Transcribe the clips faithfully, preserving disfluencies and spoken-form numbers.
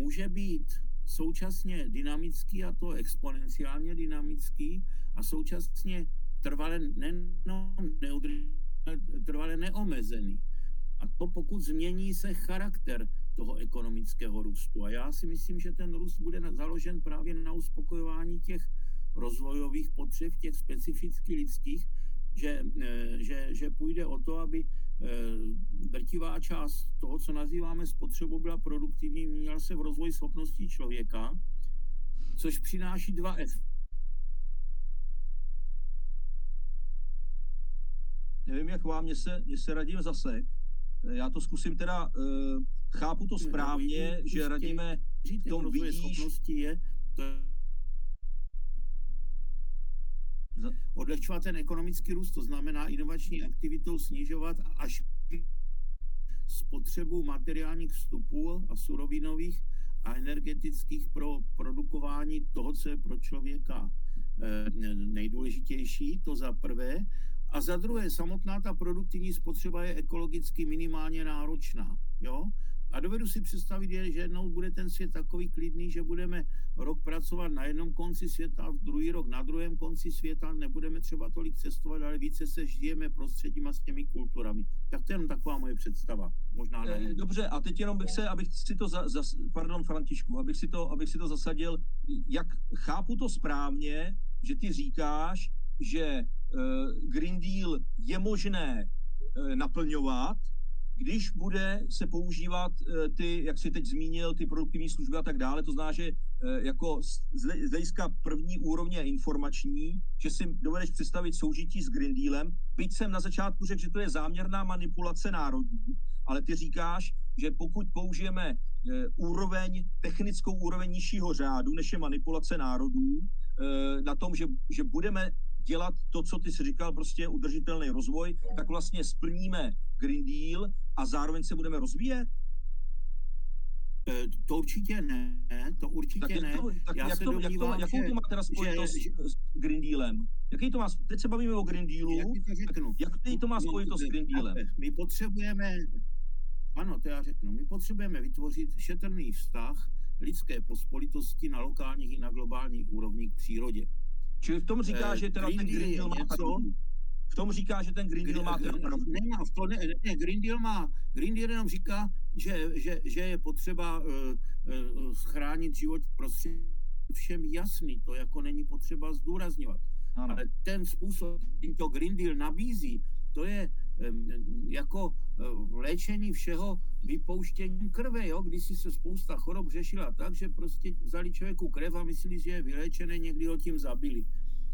může být současně dynamický, a to exponenciálně dynamický, a současně trvale, ne, no, neudržitelný, trvale neomezený. A to pokud změní se charakter toho ekonomického růstu. A já si myslím, že ten růst bude založen právě na uspokojování těch rozvojových potřeb, těch specificky lidských, že, že, že půjde o to, aby drtivá část toho, co nazýváme spotřebou, byla produktivní, měla se v rozvoji schopností člověka, což přináší dva efekty. Nevím, jak vám, mě se, mě se Radim zasek. Já to zkusím teda, uh, chápu to správně, no, že Radime v tom vidíš... schopnosti je to odlehčovat ten ekonomický růst, to znamená inovační aktivitou snižovat až spotřebu materiálních vstupů a surovinových a energetických pro produkování toho, co je pro člověka nejdůležitější, to za prvé. A za druhé, samotná ta produktivní spotřeba je ekologicky minimálně náročná. Jo? A dovedu si představit, že jednou bude ten svět takový klidný, že budeme rok pracovat na jednom konci světa, v druhý rok na druhém konci světa, nebudeme třeba tolik cestovat, ale více se žijeme prostředím a s těmi kulturami. Tak to je jenom taková moje představa. Možná ne. Dobře, a teď jenom bych se, abych si to, za, za, pardon Františku, abych si, to, abych si to zasadil, jak chápu to správně, že ty říkáš, že uh, Green Deal je možné uh, naplňovat, když bude se používat uh, ty, jak jsi teď zmínil, ty produktivní služby a tak dále, to znamená, že uh, jako z, z hlediska první úrovně informační, že si dovedeš představit soužití s Green Dealem, byť jsem na začátku řekl, že to je záměrná manipulace národů, ale ty říkáš, že pokud použijeme uh, úroveň, technickou úroveň nižšího řádu, než je manipulace národů, uh, na tom, že, že budeme dělat to, co ty jsi říkal, prostě udržitelný rozvoj, tak vlastně splníme Green Deal a zároveň se budeme rozvíjet? To určitě ne, to určitě tak ne. To, tak Já jak se to, domnívám, jak to, jakou to má teda spojitost že, s Green Dealem? Jaký to má, teď se bavíme o Green Dealu, jak to, jak to má spojitost no, s Green Dealem? My potřebujeme, ano, to já řeknu, my potřebujeme vytvořit šetrný vztah lidské pospolitosti na lokálních i na globální úrovni k přírodě. Čili v tom říká, že teda ten Green Deal má pravdu. V tom říká, že ten Green Deal má teda pravdu. Nemá, to ne, ne, Green Deal má, Green Deal jenom říká, že, že, že je potřeba uh, uh, chránit život prostředí. Všem jasný, to jako není potřeba zdůrazňovat. Ano. Ale ten způsob, který to Green Deal nabízí, to je um, jako uh, léčení všeho vypouštěním krve, jo? Když si se spousta chorob řešila tak, že prostě vzali člověku krev a myslí, že je vyléčené, někdy ho tím zabili.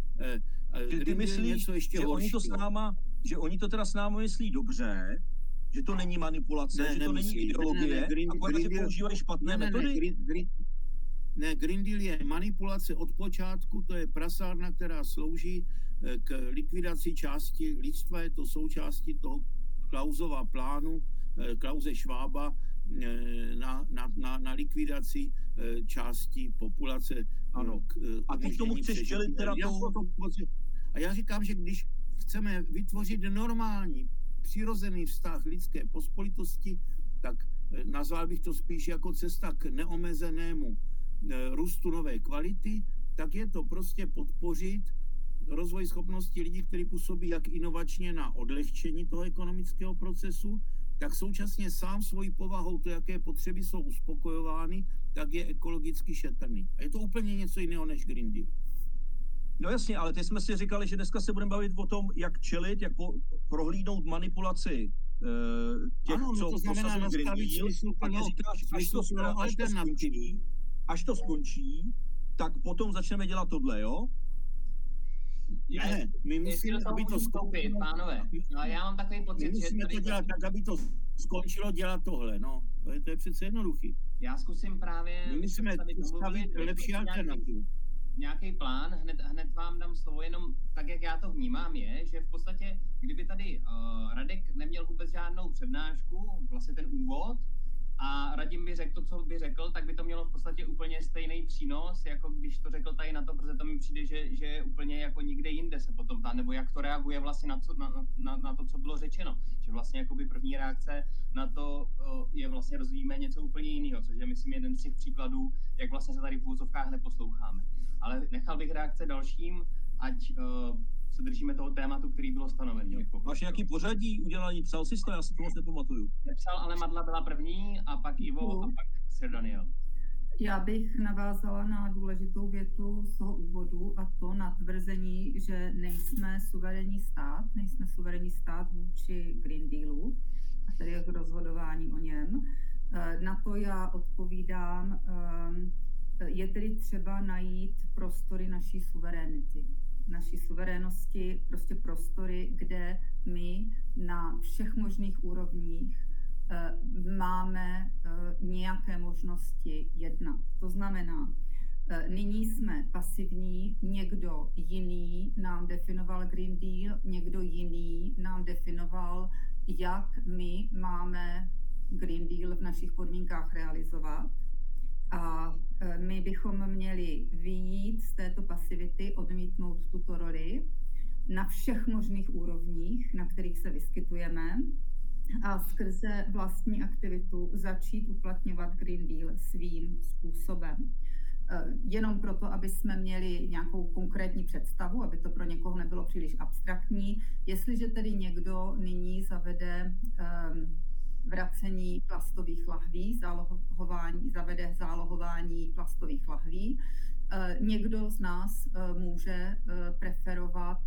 Že ty myslíš, že oni to s náma, že oni to teda s náma myslí dobře, že to není manipulace, ne, že to nemyslí, není ideologie, ne, ne, green, akorát, že používají špatné ne, metody? Ne, green, green, ne, Green Deal je manipulace od počátku, to je prasárna, která slouží k likvidaci části lidstva, je to součástí toho Klausova plánu, Klause Schwaba, na, na, na, na likvidaci části populace. Ano. K, a ty tomu chceš čelit teda to... A já říkám, že když chceme vytvořit normální, přirozený vztah lidské pospolitosti, tak nazval bych to spíš jako cesta k neomezenému růstu nové kvality, tak je to prostě podpořit rozvoj schopností lidí, kteří působí jak inovačně na odlehčení toho ekonomického procesu, tak současně sám svojí povahou, to, jaké potřeby jsou uspokojovány, tak je ekologicky šetrný. A je to úplně něco jiného než Green Deal. No jasně, ale teď jsme si říkali, že dneska se budeme bavit o tom, jak čelit, jak po, prohlídnout manipulaci uh, těch, ano, no co to znamená nastavit smysluplnou alternativu. Až to skončí, tak potom začneme dělat tohle, jo? Ne, my musíme, aby to skončilo, pánové. No, já mám takový pocit, my musíme že... to dělat tak, aby to skončilo dělat tohle, no. To je, to je přece jednoduchý. Já zkusím právě... My musíme představit lepší alternativu. Nějaký plán, hned, hned vám dám slovo, jenom tak, jak já to vnímám, je, že v podstatě, kdyby tady uh, Radek neměl vůbec žádnou přednášku, vlastně ten úvod, a Radim by řekl to, co by řekl, tak by to mělo v podstatě úplně stejný přínos, jako když to řekl tady na to, protože to mi přijde, že, že je úplně jako někde jinde se potom ptá, nebo jak to reaguje vlastně na, co, na, na, na to, co bylo řečeno. Že vlastně jakoby první reakce na to je vlastně rozvíjíme něco úplně jiného, což je myslím jeden z těch příkladů, jak vlastně se tady v úvozovkách neposloucháme. Ale nechal bych reakce dalším, ať uh, se držíme toho tématu, který bylo stanovený. Máš nějaký pořadí udělaný, psal jsi to, já si to moc nepamatuju. Nepsal, ale Madla byla první, a pak Ivo uh. a pak Sir Daniel. Já bych navázala na důležitou větu z toho úvodu, a to na tvrzení, že nejsme suverénní stát, nejsme suverénní stát vůči Green Dealu, a tedy jako rozhodování o něm. Na to já odpovídám, je tedy třeba najít prostory naší suverenity, naší suverénnosti, prostě prostory, kde my na všech možných úrovních máme nějaké možnosti jednat. To znamená, nyní jsme pasivní, někdo jiný nám definoval Green Deal, někdo jiný nám definoval, jak my máme Green Deal v našich podmínkách realizovat. A my bychom měli vyjít z této pasivity, odmítnout tuto roli na všech možných úrovních, na kterých se vyskytujeme, a skrze vlastní aktivitu začít uplatňovat Green Deal svým způsobem. Jenom proto, aby jsme měli nějakou konkrétní představu, aby to pro někoho nebylo příliš abstraktní. Jestliže tedy někdo nyní zavede um, vracení plastových lahví, zálohování, zavede zálohování plastových lahví, někdo z nás může preferovat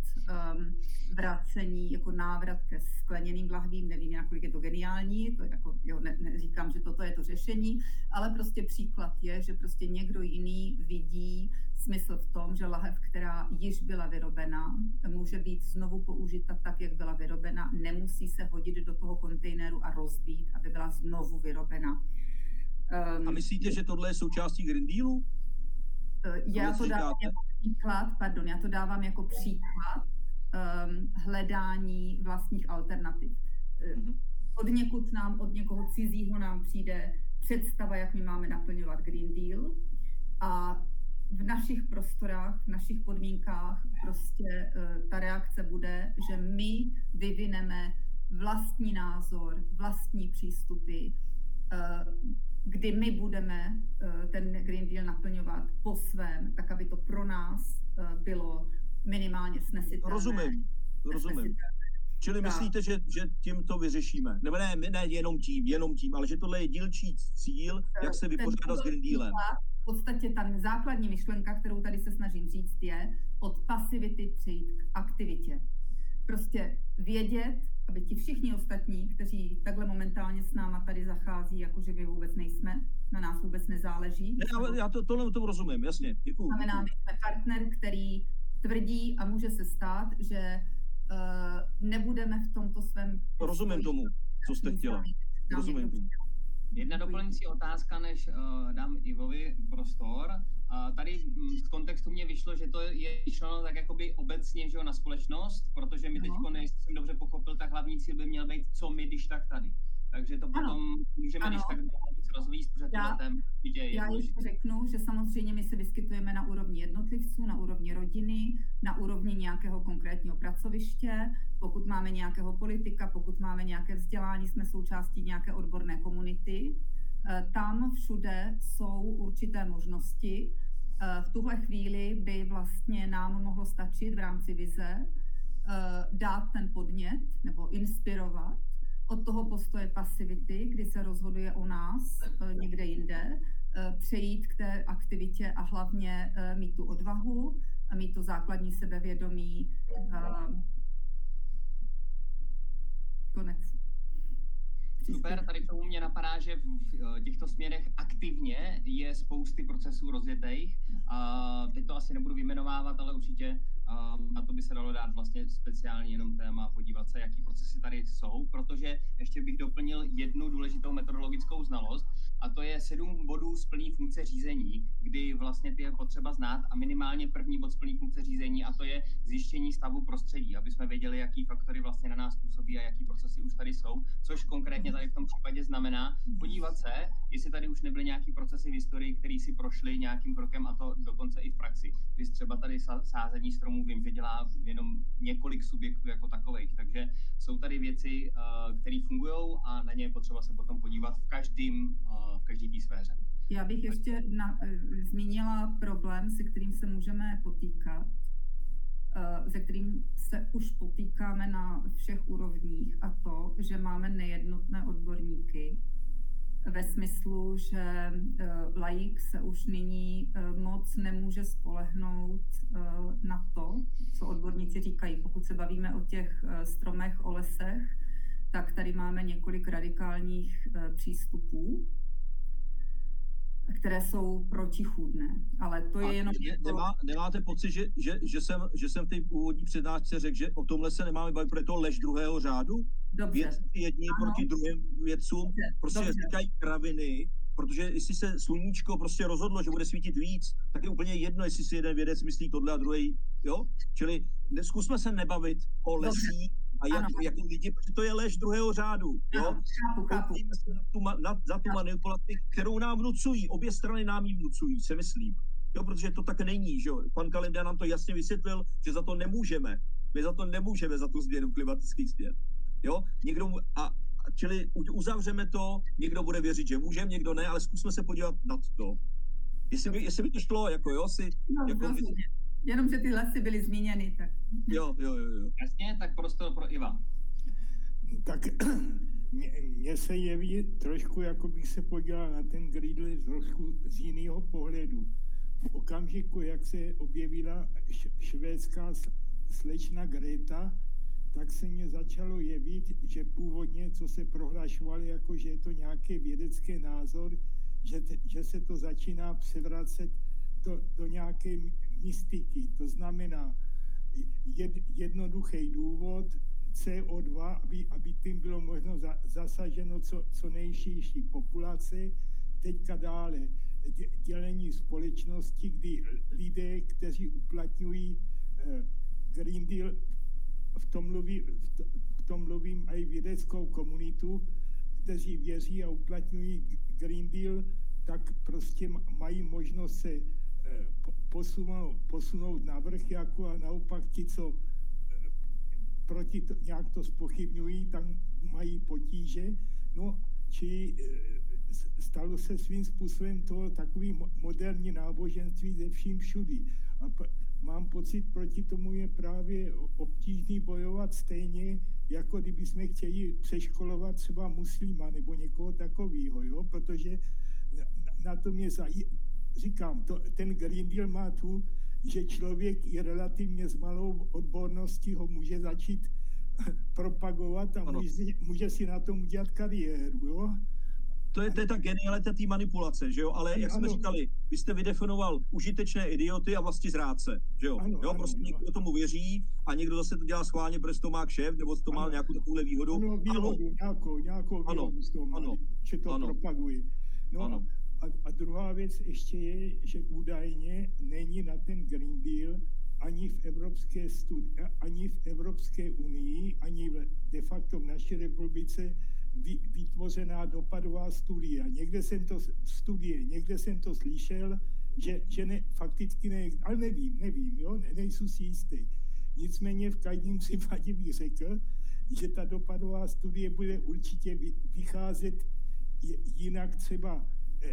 vracení jako návrat ke skleněným lahvím. Nevím, nakolik je to geniální, to jako, jo, ne, neříkám, že toto je to řešení, ale prostě příklad je, že prostě někdo jiný vidí smysl v tom, že lahev, která již byla vyrobena, může být znovu použita tak, jak byla vyrobena, nemusí se hodit do toho kontejneru a rozbít, aby byla znovu vyrobena. A myslíte, že tohle je součástí Green Dealu? Já to dávám jako příklad, pardon, já to dávám jako příklad um, hledání vlastních alternativ. Mm-hmm. Od někud nám, od někoho cizího nám přijde představa, jak my máme naplňovat Green Deal, a v našich prostorách, v našich podmínkách prostě uh, ta reakce bude, že my vyvineme vlastní názor, vlastní přístupy, uh, kdy my budeme uh, ten Green Deal naplňovat po svém, tak aby to pro nás uh, bylo minimálně snesitelné. Rozumím, rozumím. Čili tak. Myslíte, že, že tím to vyřešíme? Nebo ne, ne jenom tím, jenom tím, ale že tohle je dílčí cíl, jak se vypořádat s Green Dealem? V podstatě ta základní myšlenka, kterou tady se snažím říct, je od pasivity přejít k aktivitě. Prostě vědět, aby ti všichni ostatní, kteří takhle momentálně s náma tady zachází, jakože my vůbec nejsme, na nás vůbec nezáleží. Ne, ale já to, tohle to rozumím, jasně, děkuju. Znamená, my jsme partner, který tvrdí, a může se stát, že uh, nebudeme v tomto svém... Rozumím tomu, co jste chtěla. Rozumím tomu. Jedna doplňující otázka, než uh, dám Ivovi prostor. Uh, tady z kontextu mě vyšlo, že to je myšleno tak jakoby obecně, že jo, na společnost, protože my no. teďko, jestli jsem dobře pochopil, tak hlavní cíl by měl být, co my, když tak tady. Takže to potom ano. můžeme, ano. když tak rozvíjet, protože já, je já ještě řeknu, že samozřejmě my se vyskytujeme na úrovni jednotlivců, na úrovni rodiny, na úrovni nějakého konkrétního pracoviště. Pokud máme nějakého politika, pokud máme nějaké vzdělání, jsme součástí nějaké odborné komunity. Tam všude jsou určité možnosti. V tuhle chvíli by vlastně nám mohlo stačit v rámci vize dát ten podnět nebo inspirovat od toho postoje pasivity, kdy se rozhoduje o nás někde jinde, přejít k té aktivitě a hlavně mít tu odvahu, mít to základní sebevědomí. Konec. Super, tady k tomu mě napadá, že v těchto směrech aktivně je spousty procesů rozjetých. A teď to asi nebudu vyjmenovávat, ale určitě A na to by se dalo dát vlastně speciálně jenom téma, podívat se, jaký procesy tady jsou, protože ještě bych doplnil jednu důležitou metodologickou znalost, a to je sedm bodů z plný funkce řízení, kdy vlastně ty je potřeba znát a minimálně první bod z plný funkce řízení, a to je zjištění stavu prostředí, aby jsme věděli, jaký faktory vlastně na nás působí a jaký procesy už tady jsou, což konkrétně tady v tom případě znamená podívat se, jestli tady už nebyly nějaký procesy v historii, které si prošly nějakým krokem, a to dokonce i v praxi. Vy třeba tady sázení stromů, vím, že dělá jenom několik subjektů jako takových, takže jsou tady věci, které fungují a na ně je potřeba se potom podívat v každém, v každé té sféře. Já bych ještě na, zmínila problém, se kterým se můžeme potýkat, se kterým se už potýkáme na všech úrovních, a to, že máme nejednotné odborníky, ve smyslu, že laik se už nyní moc nemůže spolehnout na to, co odborníci říkají. Pokud se bavíme o těch stromech, o lesech, tak tady máme několik radikálních přístupů, které jsou protichůdné. Ale to je jenom... Ne, nemá, nemáte pocit, že, že, že, jsem, že jsem v té úvodní přednášce řekl, že o tomhle se nemáme bavit, protože to lež druhého řádu? Dobře. Vědci jedni ano. proti druhým vědcům, dobře. prostě dobře. říkají kraviny, protože jestli se sluníčko prostě rozhodlo, že bude svítit víc, tak je úplně jedno, jestli si jeden vědec myslí tohle a druhý, jo? Čili zkusme se nebavit o lesích a jak, jako lidi, protože to je lež druhého řádu, jo? Ano, chápu, chápu. Se na tu, na, za tu manipulaci, kterou nám vnucují, obě strany nám ji vnucují, se myslím. Jo, protože to tak není, že jo? Pan Kalenda nám to jasně vysvětlil, že za to nemůžeme. My za to nemůžeme, za tu změnu klimatických změn. Jo? Někdo, a, čili uzavřeme to, někdo bude věřit, že můžeme, někdo ne, ale zkusme se podívat na to. Jestli by, jestli by to šlo, jako jo, si... No, jako, jenom, že ty lesy byly zmíněny, tak... Jo, jo, jo, jo. Jasně, tak prostor pro Iva. Tak mně se jeví trošku, jako bych se podíval na ten Greenland trošku z jiného pohledu. V okamžiku, jak se objevila švédská slečna Greta, tak se mně začalo jevit, že původně, co se prohlašovali, jako že je to nějaký vědecký názor, že, te, že se to začíná převracet do, do nějaké mystiky. To znamená jed, jednoduchý důvod, C O dva, aby, aby tím bylo možno za, zasaženo co, co nejširší populace. Teďka dále dě, dělení společnosti, kdy lidé, kteří uplatňují eh, Green Deal, v tom, mluví, v tom mluvím i vědeckou komunitu, kteří věří a uplatňují Green Deal, tak prostě mají možnost se eh, posunout, posunout na vrch, jako a naopak ti, co eh, proti to, nějak to zpochybňují, tam mají potíže. No, či eh, stalo se svým způsobem to takový moderní náboženství ze vším všudy. A p- mám pocit, proti tomu je právě obtížný bojovat stejně, jako kdyby jsme chtěli přeškolovat třeba muslima nebo někoho takového, jo? Protože na, na tom je, za, říkám, to, ten Green Deal má tu, že člověk je relativně s malou odborností ho může začít propagovat a může, může si na tom udělat kariéru, jo? To je, to je ta genialita té manipulace, že jo? Ale jak jsme ano. říkali, vy jste vydefinoval užitečné idioty a vlastně zrádce, že jo? Ano, jo? Ano, prostě ano. Někdo tomu věří a někdo zase to dělá schválně, protože to má kšeft, nebo to má ano. nějakou takovou výhodu. Ano, výhodu, ano. nějakou, nějakou výhodu ano. z toho má, ano. že to ano. propaguje. No ano. A, a druhá věc ještě je, že údajně není na ten Green Deal ani v Evropské, studi- ani v Evropské unii, ani v, de facto v naší republice vytvořená dopadová studie. Někde jsem to studie, někde jsem to slyšel, že, že ne, fakticky ne, ale nevím, nevím, jo, ne, nejsou si jistý. Nicméně v každém případě bych řekl, že ta dopadová studie bude určitě vycházet jinak třeba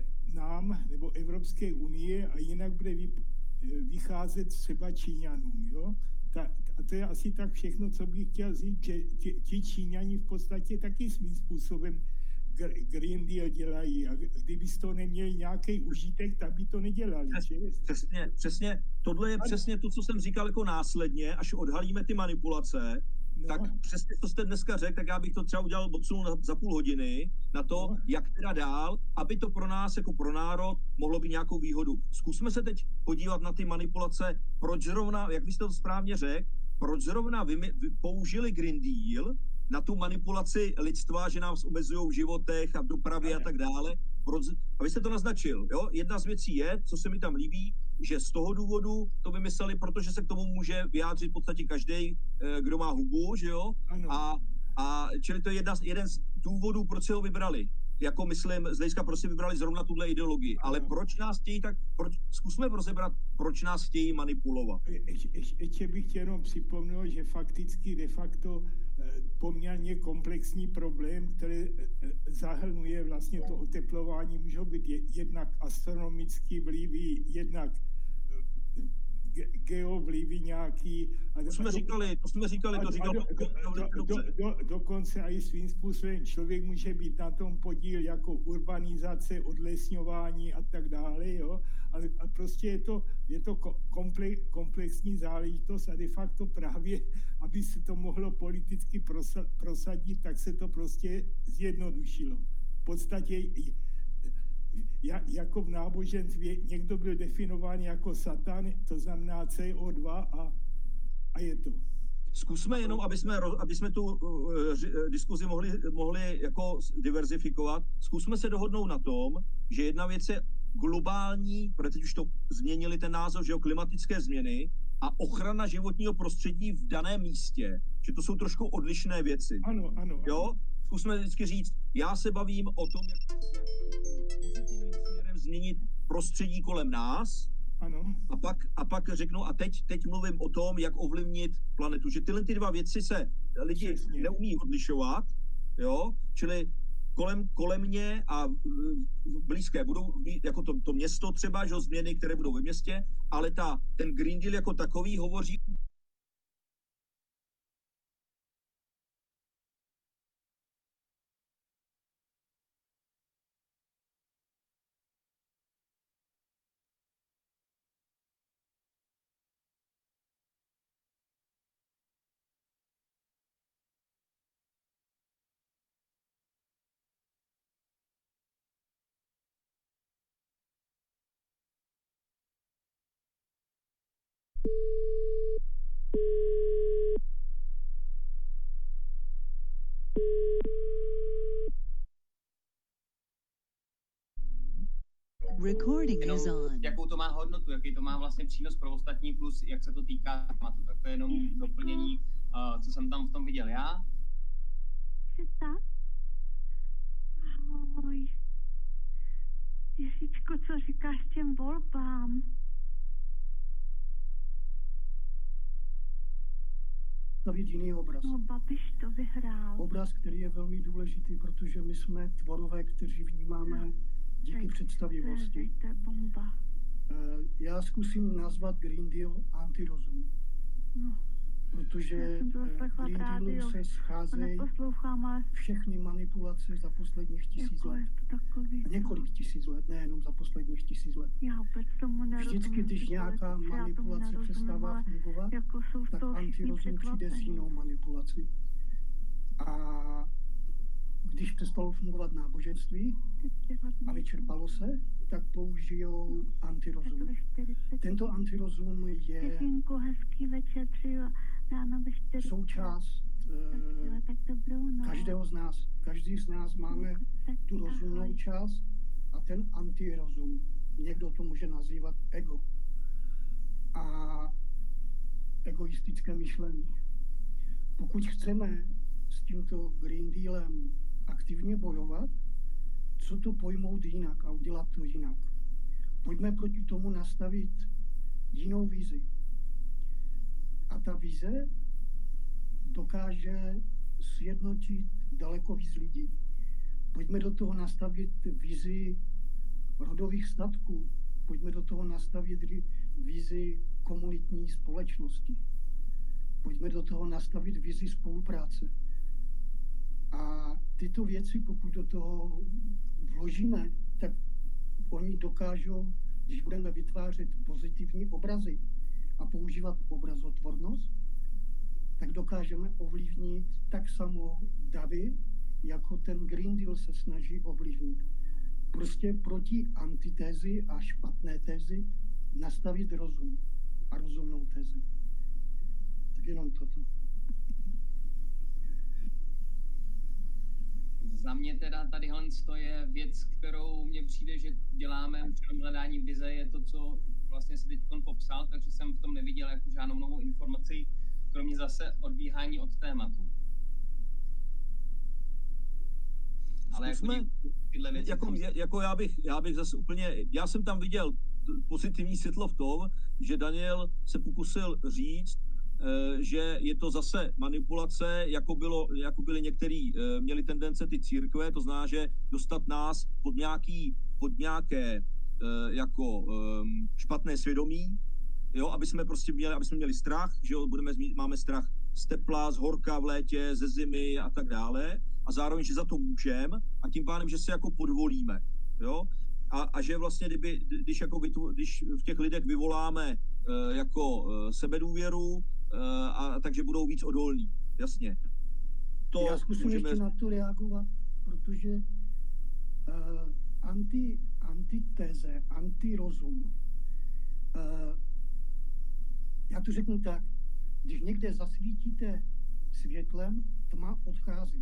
nám nebo Evropské unie a jinak bude vycházet třeba Číňanům, jo. Ta, a to je asi tak všechno, co bych chtěl říct, že ti, ti Číňani v podstatě taky svým způsobem Green Deal dělají. A kdyby z toho neměli nějaký užitek, tak by to nedělali. Přesně, přesně. Tohle je přesně to, co jsem říkal jako následně, až odhalíme ty manipulace, no. Tak přesně, co jste dneska řekl, tak já bych to třeba udělal odsunul za půl hodiny na to, no. jak teda dál, aby to pro nás jako pro národ mohlo být nějakou výhodu. Zkusme se teď podívat na ty manipulace, proč zrovna, jak vy jste to správně řekl, proč zrovna vy, vy použili Green Deal na tu manipulaci lidstva, že nás omezují v životech a v dopravě a tak dále. Proč, a vy jste to naznačil, jo? Jedna z věcí je, co se mi tam líbí, že z toho důvodu to vymysleli, protože se k tomu může vyjádřit v podstatě každý, kdo má hubu, že jo? A, a čili to je jedna, jeden z důvodů, proč si ho vybrali. Jako myslím, z hlediska prostě vybrali zrovna tuhle ideologii. Ano. Ale proč nás chtějí tak, proč, zkusme rozebrat, proč nás chtějí manipulovat. Je, je, ještě bych chtěl jenom připomněl, že fakticky de facto poměrně komplexní problém, který zahrnuje vlastně to oteplování, můžou být jednak astronomický vlivy, jednak geovlivy nějaký. A to jsme do, říkali, to jsme říkali, to říkal. Do, do, do, do, dokonce i svým způsobem člověk může být na tom podíl jako urbanizace, odlesňování a tak dále, jo. Ale a prostě je to, je to komplex, komplexní záležitost a de facto právě, aby se to mohlo politicky prosadit, tak se to prostě zjednodušilo. V podstatě jako v náboženství někdo byl definován jako satan, to znamená C O dva a, a je to. Zkusme jenom, aby jsme, aby jsme tu uh, diskuzi mohli, mohli jako diverzifikovat, zkusme se dohodnout na tom, že jedna věc je globální, protože teď už to změnili ten název, že jo, klimatické změny a ochrana životního prostředí v daném místě, že to jsou trošku odlišné věci. Ano, ano. Jo? Ano. Zkusme vždycky říct, já se bavím o tom, jak, jak pozitivním směrem změnit prostředí kolem nás. Ano. A pak, a pak řeknu, a teď, teď mluvím o tom, jak ovlivnit planetu. Že tyhle ty dva věci se lidi Přesně. neumí odlišovat, jo? Čili kolem, kolem mě a v blízké budou, jako to, to město třeba, že změny, které budou ve městě, ale ta, ten Green Deal jako takový hovoří Recording is on. Jakou to má hodnotu, jaký to má vlastně přínos pro ostatní, plus jak se to týká tématu. Tak to je jenom doplnění, uh, co jsem tam v tom viděl já. Sita? Ahoj. Ježičko, co říkáš těm volbám? Stavit jiný obraz. No, Babiš to vyhrál. Obraz, který je velmi důležitý, protože my jsme tvorové, kteří vnímáme no. díky představivosti. To je bomba. Já zkusím nazvat Green Deal antirozum. No. Protože Green Dealu se scházejí všechny manipulace za posledních tisíc jako let. Takový, a několik tisíc let, nejenom za posledních tisíc let. Já vůbec tomu nerozumím. Vždycky, když nějaká manipulace přestává fungovat, jako tak antirozum přijde s jinou manipulací. A když přestalo fungovat náboženství a vyčerpalo se, tak použijou antirozum. Tento antirozum je součást uh, každého z nás. Každý z nás máme tu rozumnou část a ten antirozum. Někdo to může nazývat ego. A egoistické myšlení. Pokud chceme s tímto Green Dealem aktivně bojovat, co to pojmout jinak a udělat to jinak. Pojďme proti tomu nastavit jinou vizi. A ta vize dokáže sjednotit daleko víc lidí. Pojďme do toho nastavit vizi rodových statků. Pojďme do toho nastavit vizi komunitní společnosti. Pojďme do toho nastavit vizi spolupráce. A tyto věci, pokud do toho vložíme, tak oni dokážou, když budeme vytvářet pozitivní obrazy a používat obrazotvornost, tak dokážeme ovlivnit tak samo davy, jako ten Green Deal se snaží ovlivnit. Prostě proti antitézi a špatné tézi nastavit rozum a rozumnou tézi. Tak jenom toto. Za mě teda tadyhle to je věc, kterou mně přijde, že děláme při tom hledání vize, je to, co vlastně si teď popsal, takže jsem v tom neviděl jako žádnou novou informaci, kromě zase odbíhání od tématu. Ale Zkusme, jako, tyhle věci jako, jsem... jako já, bych, já bych zase úplně, já jsem tam viděl pozitivní světlo v tom, že Daniel se pokusil říct, že je to zase manipulace, jako, bylo, jako byly některý, měli tendence ty církve, to znamená, že dostat nás pod, nějaký, pod nějaké jako špatné svědomí, jo, aby jsme prostě měli, aby jsme měli strach, že jo, budeme, máme strach z tepla, z horka v létě, ze zimy a tak dále, a zároveň, že za to můžeme a tím pádem, že se jako podvolíme, jo, a, a že vlastně, kdyby, když, jako vytvo, když v těch lidech vyvoláme uh, jako uh, sebedůvěru, uh, a takže budou víc odolní, jasně. To Já zkusím můžeme... ještě na to reagovat, protože uh, anti, antitéze, antirozum, uh, já to řeknu tak, když někde zasvítíte světlem, tma odchází.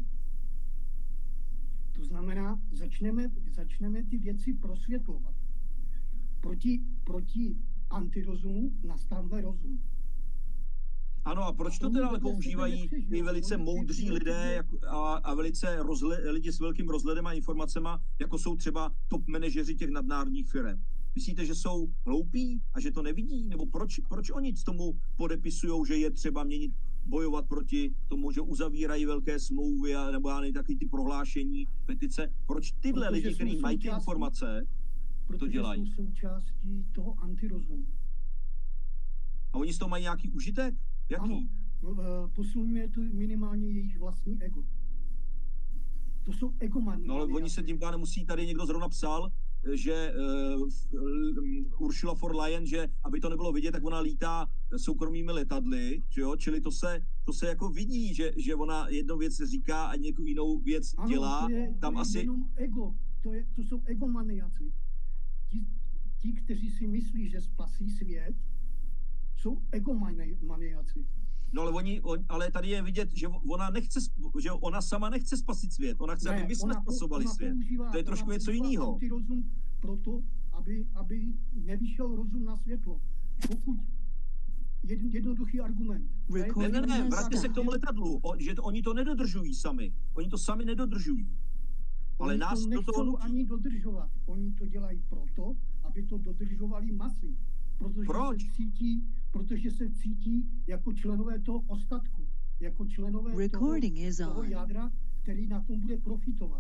To znamená, začneme, začneme ty věci prosvětlovat. Proti, proti antirozumu nastavme rozum. Ano, a proč to teda ale používají ty velice moudří lidé a, a velice rozle, lidi s velkým rozhledem a informacema, jako jsou třeba top manažeři těch nadnárodních firm? Myslíte, že jsou hloupí a že to nevidí? Nebo proč, proč oni z tomu podepisujou, že je třeba měnit, bojovat proti tomu, že uzavírají velké smlouvy a nebo já nevím, taky ty prohlášení, petice? Proč tyhle protože lidi, kteří mají ty informace, to dělají? Protože jsou součástí toho antirozumu. A oni z toho mají nějaký užitek? Jaký? Ano, posunuje to minimálně jejich vlastní ego. To jsou egomani. No ale oni se tím pádem musí, tady někdo zrovna psal, že uh, Ursula von der Leyen, že aby to nebylo vidět, tak ona lítá soukromými letadly, že jo? Čili to se, to se jako vidí, že, že ona jednu věc říká a nějakou jinou věc ano, dělá. To je, tam to je asi... jenom ego, to, je, to jsou egomaniaci. Ti, ti, kteří si myslí, že spasí svět, jsou egomaniaci. No ale, oni, on, ale tady je vidět, že ona nechce, že ona sama nechce spasit svět. Ona chce, ne, aby my jsme spasovali ona svět. Používá, to je trošku něco jiného. Antirozum proto, aby, aby nevyšel rozum na světlo. Pokud jed, jednoduchý argument. Ne, ne, ne, vraťte se k tomu letadlu, o, že to, oni to nedodržují sami. Oni to sami nedodržují. Ale oni nás to do toho nutí. Ani dodržovat. Oni to dělají proto, aby to dodržovali masy. Protože Proč? Se cítí, protože se cítí jako členové toho ostatku, jako členové toho, toho jádra, který na tom bude profitovat.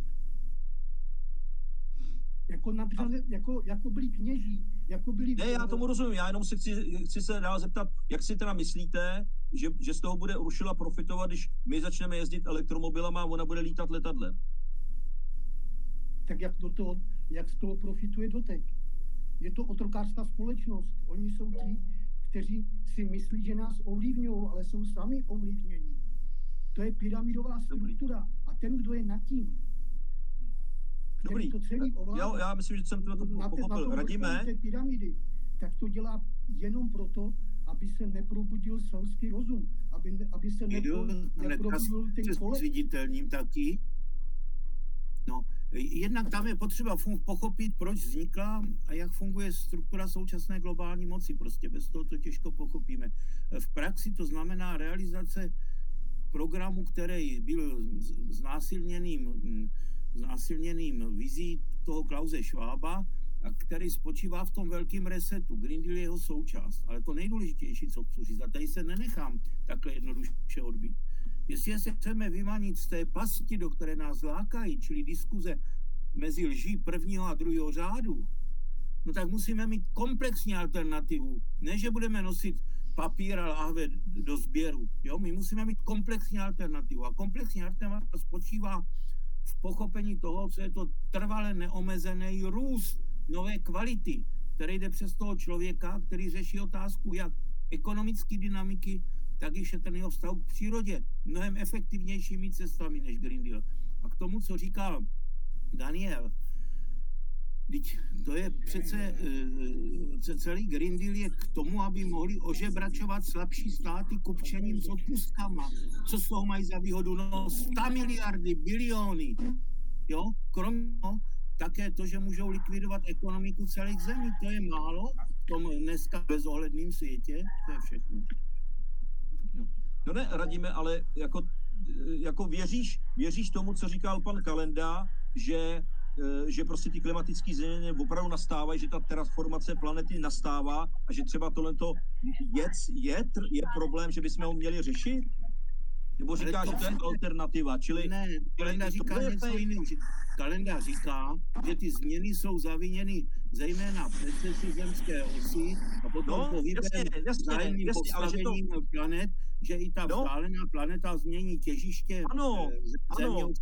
Jako, nadřaze, jako, jako byli kněží, jako byli... Ne, já tomu rozumím, já jenom se chci, chci se dál zeptat, jak si teda myslíte, že, že z toho bude Ursula profitovat, když my začneme jezdit elektromobilama a ona bude lítat letadlem? Tak jak, do toho, jak z toho profituje doteď? Je to otrokářská společnost. Oni jsou ti, kteří si myslí, že nás ovlivňují, ale jsou sami ovlivněni. To je pyramidová struktura. Dobrý. A ten, kdo je nad tím, Dobrý. to celý ovládá, já, já myslím, že jsem to pochopil. Radíme? Té pyramidy, tak to dělá jenom proto, aby se neprobudil selský rozum. Aby, aby se nepro, neprobudil ten kolek. S viditelním taky. No, jednak tam je potřeba pochopit, proč vznikla a jak funguje struktura současné globální moci. Prostě bez toho to těžko pochopíme. V praxi to znamená realizace programu, který byl znásilněným, znásilněným vizí toho Klause Schwaba, a který spočívá v tom velkém resetu. Green Deal je jeho součást. Ale to nejdůležitější, co chci říct, a tady se nenechám takhle jednoduše odbít. Jestli se chceme vymanit z té pasti, do které nás lákají, čili diskuze mezi lží prvního a druhého řádu, no tak musíme mít komplexní alternativu. Ne, že budeme nosit papír a láhve do sběru. Jo? My musíme mít komplexní alternativu. A komplexní alternativa spočívá v pochopení toho, co je to trvale neomezený růst nové kvality, který jde přes toho člověka, který řeší otázku jak ekonomické dynamiky, tak i šetrného vztahu k přírodě. Mnohem efektivnějšími cestami než Green Deal. A k tomu, co říkal Daniel, teď to je přece, celý Green Deal je k tomu, aby mohli ožebračovat slabší státy kupčením s odpustkama. Co z toho mají za výhodu? No sto miliardy, biliony. Jo? Kromě toho, také to, že můžou likvidovat ekonomiku celých zemí, to je málo v tom dneska bezohledném světě, to je všechno. No ne, Radime, ale jako, jako věříš, věříš tomu, co říkal pan Kalenda, že že prostě ty klimatické změny opravdu nastávají, že ta transformace planety nastává a že třeba tohleto je, je, je problém, že bychom ho měli řešit? Nebo říká, to, že to je alternativa, čili... Ne, Kalenda říká něco jiného. Kalenda říká, že ty změny jsou zaviněny zejména precesy zemské osy a potom no, pohybem vzájemným postavením to... planet, že i ta no. vzdálená planeta změní těžiště ano, země. Ano.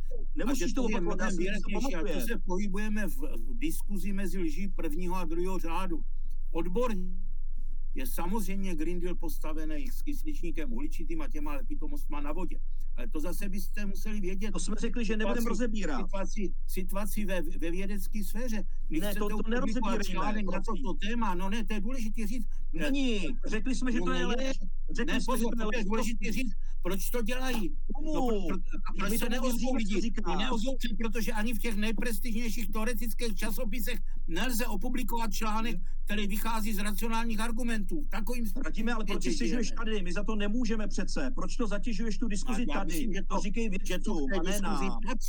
A že to je mnohem výraznější. A tu se pohybujeme v, v diskuzi mezi lží prvního a druhého řádu. Odborně je samozřejmě Green Deal postavený s kysličníkem uhličitým a těma lepitomostma na vodě. Ale to zase byste museli vědět. To jsme řekli, že nebudeme rozebírat. Situaci, situaci ve, ve vědecké sféře. Když ne, to, to nerozebírejme. Na toto téma, no ne, to je důležité říct. Není, řekli jsme, že to je lež. Řekli ne, jsme, pozor, že to je důležité říct, proč to dělají. No, pro, pro, a proč se neozvou lidi? Neozvou se, protože ani v těch nejprestižnějších teoretických časopisech nelze opublikovat článek, který vychází z racionálních argumentů. Takovým Radíme, ale proč si stěžuješ tady? My za to nemůžeme přece. Proč to zatěžuješ tu diskuzi tady? Myslím, že to, to říkej vědcům, a ne nám.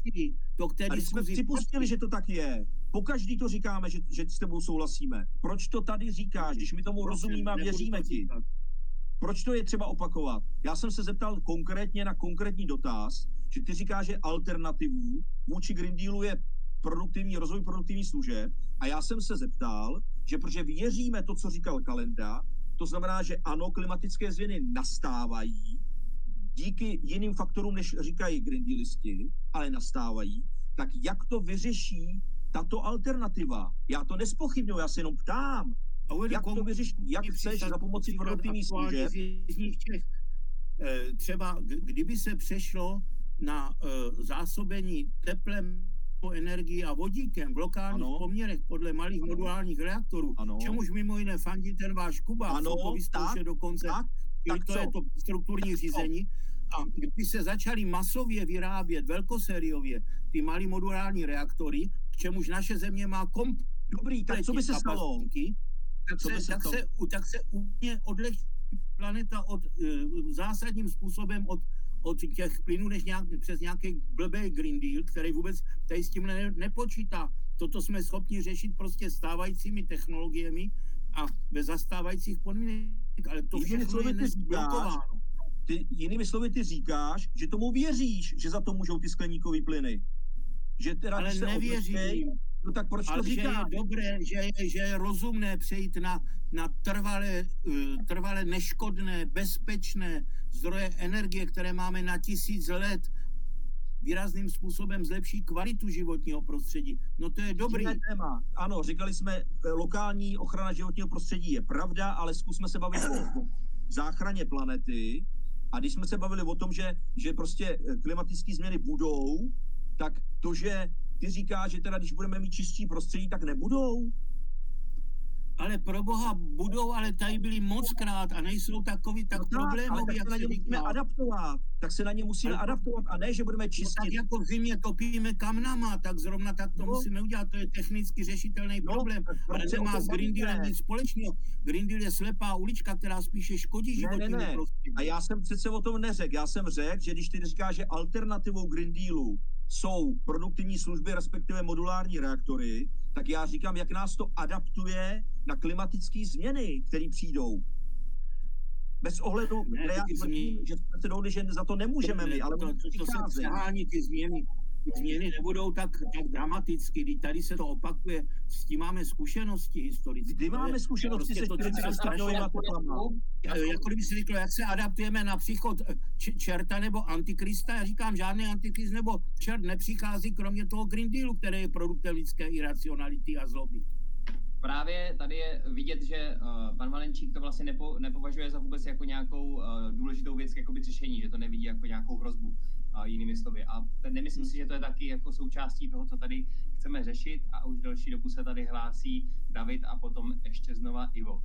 To k té a jsme připustili, že to tak je. Pokaždý to říkáme, že, že s tebou souhlasíme. Proč to tady říkáš, když my tomu rozumíme a věříme ti? Proč to je třeba opakovat? Já jsem se zeptal konkrétně na konkrétní dotaz, že ty říkáš, že alternativů vůči Green Dealu je produktivní, rozvoj produktivních služeb a já jsem se zeptal, že protože věříme to, co říkal Kalenda, to znamená, že ano, klimatické změny nastávají díky jiným faktorům, než říkají Green Dealisti, ale nastávají, tak jak to vyřeší tato alternativa? Já to nespochybnuju, já se jenom ptám. Jak to vyřešit? Jak chceš za pomocí produktivních služeb? Třeba kdyby se přešlo na zásobení teplem, energií a vodíkem v lokálních ano. poměrech podle malých ano. modulárních reaktorů, ano. čemuž mimo jiné fandí ten váš Kuba, ano, to vyzkouše dokonce, tak, tak to co? je to strukturní řízení. A kdyby se začaly masově vyrábět velkosériově ty malý modulární reaktory, k čemuž naše země má kompletní Dobrý, tak co by se stalo? Tak se, se, tak, se, tak se úplně odlehčí planeta od, uh, zásadním způsobem od, od těch plynů než nějak, přes nějaký blbý Green Deal, který vůbec tady s tím ne, nepočítá. Toto jsme schopni řešit prostě stávajícími technologiemi a bez zastávajících podmínek, ale to všechno je nezblokováno. Ty, jinými slovy ty říkáš, že tomu věříš, že za to můžou ty skleníkové plyny. Že teda, ale nevěřím. Obětej, no tak proč ale to říkáš? Že je dobré, že je, že je rozumné přejít na, na trvalé, uh, trvalé neškodné, bezpečné zdroje energie, které máme na tisíc let, výrazným způsobem zlepší kvalitu životního prostředí. No to je dobrý. Téma. Ano, říkali jsme, lokální ochrana životního prostředí je pravda, ale zkusme se bavit o záchraně planety. A když jsme se bavili o tom, že, že prostě klimatické změny budou, tak to, že ty říkáš, že teda když budeme mít čistší prostředí, tak nebudou? Ale pro boha budou, ale tady byli mockrát a nejsou takový tak, tak problémoví, jak se na ně musíme adaptovat. Tak se na ně musíme ale, adaptovat a ne, že budeme čistit. No tak jako v zimě topíme kamnama, tak zrovna tak to no. musíme udělat. To je technicky řešitelný no, problém. Ale nemá s Green Dealem nic společného. Green Deal je slepá ulička, která spíše škodí životnímu ne, ne, ne. prostředí. A já jsem přece o tom neřekl. Já jsem řekl, že když ty říkáš, že alternativou Green Dealu jsou produktivní služby, respektive modulární reaktory, tak já říkám, jak nás to adaptuje na klimatické změny, které přijdou. Bez ohledu, ne, já tvrdím, že jsme se dohodli, že za to nemůžeme my, ale to, to, to se přehání ty změny. Ty změny nebudou tak, tak dramaticky, když tady se to opakuje, s tím máme zkušenosti historické. Kdy máme zkušenosti se čtyřicet stupňovými teplama? Jako kdyby se říkalo, jak se adaptujeme na příchod čerta nebo antikrista, já říkám, žádný antikrist nebo čert nepřichází kromě toho Green Dealu, který je produktem lidské iracionality a zloby. Právě tady je vidět, že uh, pan Valenčík to vlastně nepo, nepovažuje za vůbec jako nějakou uh, důležitou věc jakoby řešení, že to nevidí jako nějakou hrozbu, uh, jinými slovy. A ten, nemyslím si, že to je taky jako součástí toho, co tady chceme řešit, a už delší dobu se tady hlásí David a potom ještě znova Ivo.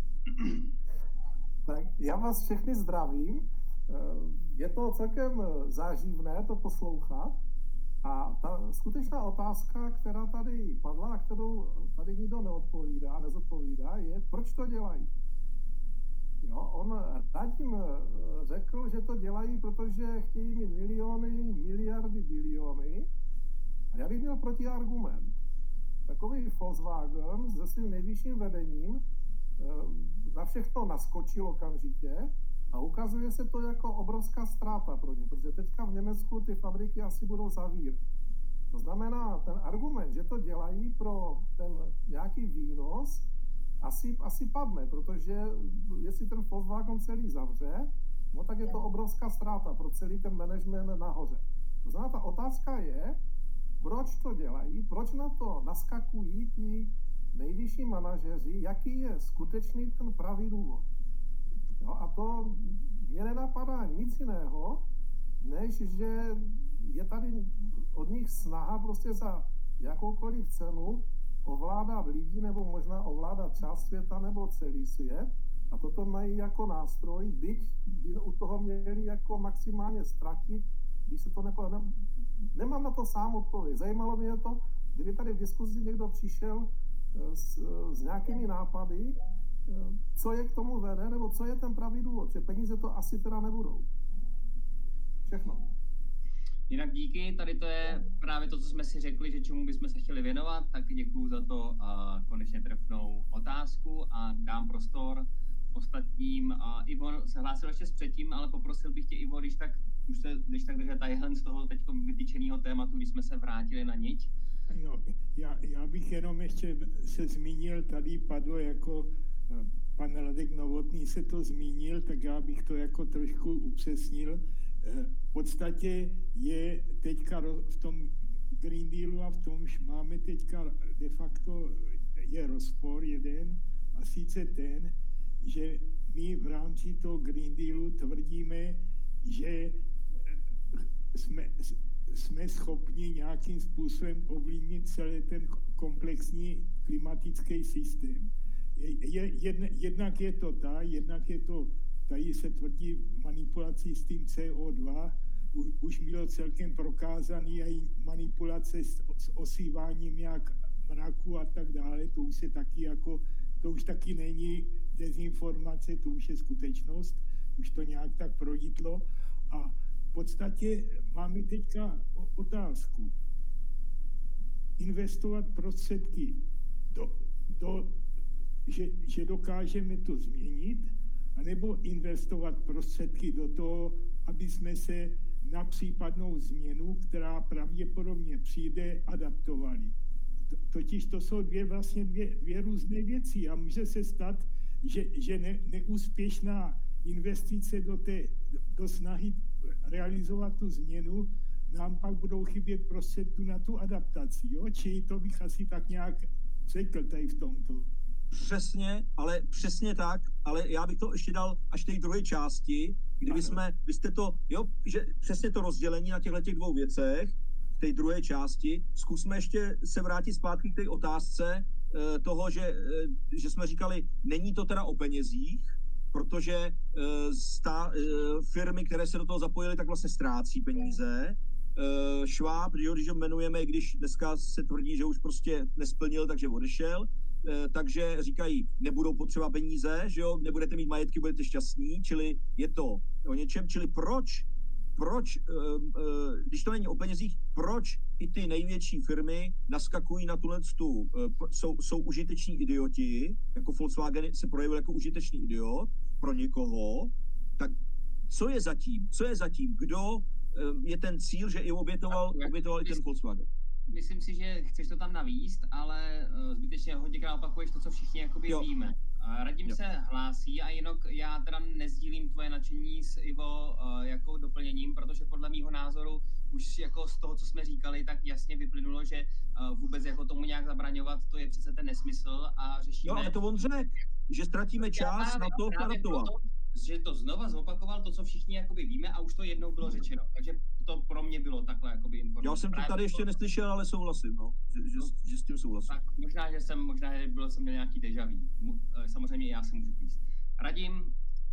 Tak já vás všechny zdravím. Je to celkem záživné to poslouchat. A ta skutečná otázka, která tady padla a kterou tady nikdo neodpovídá, nezodpovídá, je, proč to dělají. Jo, on Radim řekl, že to dělají, protože chtějí mít miliony, miliardy, biliony. A já bych měl protiargument. Takový Volkswagen se svým nejvyšším vedením na všechno naskočil okamžitě a ukazuje se to jako obrovská ztráta pro ně, protože teďka v Německu ty fabriky asi budou zavírat. To znamená, ten argument, že to dělají pro ten nějaký výnos, asi, asi padne, protože jestli ten Volkswagen celý zavře, no tak je to obrovská ztráta pro celý ten management nahoře. To znamená, ta otázka je, proč to dělají, proč na to naskakují ti nejvyšší manažeři, jaký je skutečný ten pravý důvod. Jo, a to mě nenapadá nic jiného, než že je tady od nich snaha prostě za jakoukoliv cenu ovládat lidi nebo možná ovládat část světa nebo celý svět. A toto mají jako nástroj, byť by u toho měli jako maximálně ztratit, když se to nepovedne. Nemám na to sám odpověď. Zajímalo mě to, kdyby tady v diskuzi někdo přišel s, s nějakými nápady, co je k tomu vede, nebo co je ten pravý důvod, že peníze to asi teda nebudou. Všechno. Jinak díky, tady to je právě to, co jsme si řekli, že čemu bychom se chtěli věnovat, tak děkuju za to a konečně trefnou otázku a dám prostor ostatním. A Ivo se hlásil ještě s předtím, ale poprosil bych tě, Ivo, když tak, už se, když tak držet tadyhle z toho teď vytyčeného tématu, když jsme se vrátili na niť. No, já, já bych jenom ještě se zmínil, tady padlo jako pan Radek Novotný se to zmínil, tak já bych to jako trošku upřesnil. V podstatě je teďka v tom Green Dealu a v tom už máme teďka de facto je rozpor jeden, a sice ten, že my v rámci toho Green Dealu tvrdíme, že jsme, jsme schopni nějakým způsobem ovlivnit celý ten komplexní klimatický systém. Je, jedna, jednak je to ta, jednak je to, tady se tvrdí manipulací s tím C O dva, už, už bylo celkem prokázaný i manipulace s, s osíváním jak mraku a tak dále, to už se taky jako, to už taky není dezinformace, to už je skutečnost, už to nějak tak projítlo a v podstatě máme teďka otázku. Investovat prostředky do, do Že, že dokážeme to změnit, anebo investovat prostředky do toho, aby jsme se na případnou změnu, která pravděpodobně přijde, adaptovali. Totiž to jsou dvě vlastně dvě, dvě různé věci a může se stát, že, že ne, neúspěšná investice do, té, do snahy realizovat tu změnu nám pak budou chybět prostředky na tu adaptaci. Jo? Čili to bych asi tak nějak řekl tady v tomto. Přesně, ale přesně tak, ale já bych to ještě dal až té druhé části, kdyby jsme, byste to, jo, že přesně to rozdělení na těchto těch dvou věcech, v té druhé části, zkusme ještě se vrátit zpátky k té otázce eh, toho, že, eh, že jsme říkali, není to teda o penězích, protože eh, stá, eh, firmy, které se do toho zapojily, tak vlastně ztrácí peníze. Eh, Schwab, když ho jmenujeme, když dneska se tvrdí, že už prostě nesplnil, takže odešel, takže říkají, nebudou potřeba peníze, že jo, nebudete mít majetky, budete šťastní, čili je to o něčem, čili proč, proč, když to není o penězích, proč i ty největší firmy naskakují na tuhle tu, jsou, jsou užiteční idioti, jako Volkswagen se projevil jako užitečný idiot pro někoho, tak co je zatím, co je zatím, kdo je ten cíl, že i obětoval, obětoval i ten Volkswagen? Myslím si, že chceš to tam navíst, ale uh, zbytečně hodněkrát opakuješ to, co všichni jakoby jo. víme. Radim se hlásí a jinak já teda nezdílím tvoje nadšení s Ivo uh, jako doplněním, protože podle mýho názoru už jako z toho, co jsme říkali, tak jasně vyplynulo, že uh, vůbec jako tomu nějak zabraňovat, to je přece ten nesmysl a řešíme... Jo, ale to on řekl, že ztratíme čas právě, na to paratovat. Že to znova zopakoval to, co všichni jakoby víme a už to jednou bylo řečeno. Takže to pro mě bylo takhle jakoby informace. Já jsem to tady ještě neslyšel, ale souhlasím, no. Že, že, no. že s tím souhlasím. Tak možná, že jsem, možná, že byl, jsem měl nějaký déjà vu. Samozřejmě já se můžu píst. Radim?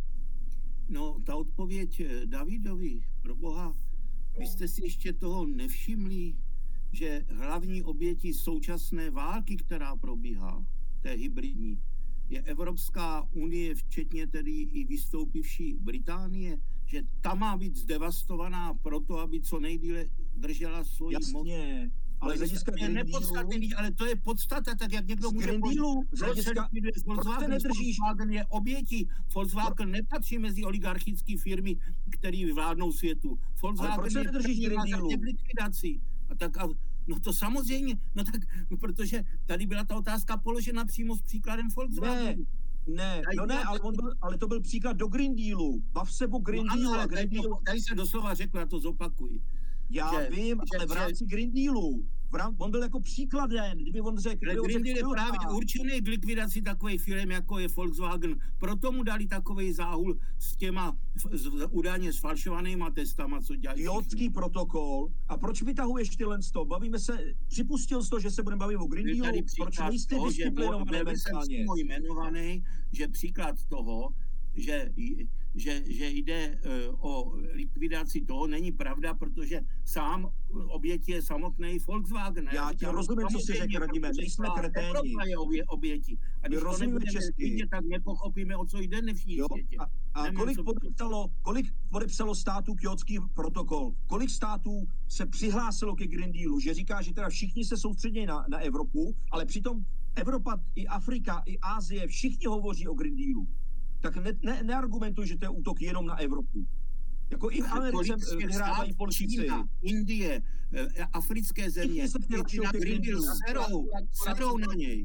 No, ta odpověď Davidovi, pro boha, vy jste si ještě toho nevšimli, že hlavní oběti současné války, která probíhá, té hybridní, je Evropská unie, včetně tedy i vystoupivší Británie, že ta má být zdevastovaná proto, aby co nejdýle držela svoji Jasně, moc. ale z hlediska je nepodstatný, ale to je podstata, tak jak někdo může z hlediska, Volkswagen, Volkswagen je obětí. Volkswagen pro... nepatří mezi oligarchické firmy, které vládnou světu. Volkswagen je první v likvidaci. A tak a no to samozřejmě, no tak, protože tady byla ta otázka položena přímo s příkladem Volkswagenu. Ne, ne, no ne, ale, on byl, ale to byl příklad do Green Dealu. Bav se o Green no, Dealu a Green tady, Deal. Tady se doslova řekl, já to zopakuji. Já že, vím, že, ale v rámci že, Green Dealu, v rám, on byl jako příkladem, kdyby on řekl... Green Deal je právě určený k likvidaci takových firm, jako je Volkswagen. Proto mu dali takovej záhul s těma údajně sfalšovanýma testama, co dělají. Kjótský protokol. A proč vytahuješ tyhle sto? Bavíme se, připustil jsi to, že se budeme bavit o Green Dealu? Proč nejste disciplinované ve straně? Jmenovaný, že příklad toho, že, že, že jde uh, o likvidaci toho, není pravda, protože sám oběť je samotný Volkswagen. Já, já ti rozumím, co si řekl, Radime, nejsme kreténi. Evropa je obě, oběti. A když to nebudeme vidět, tak nepochopíme, o co jde ne v světě. A, a Nevím, kolik, podepsalo, kolik podepsalo států Kjótský protokol? Kolik států se přihlásilo ke Green Dealu? Že říká, že teda všichni se soustředí na, na Evropu, ale přitom Evropa, i Afrika, i Asie, všichni hovoří o Green Dealu. Tak ne, ne, neargumentuj, že to je útok jenom na Evropu. Jako i v Americe vyhrávají politici. Čína, Indie, africké země, ty na Green Deal serou, serou na něj.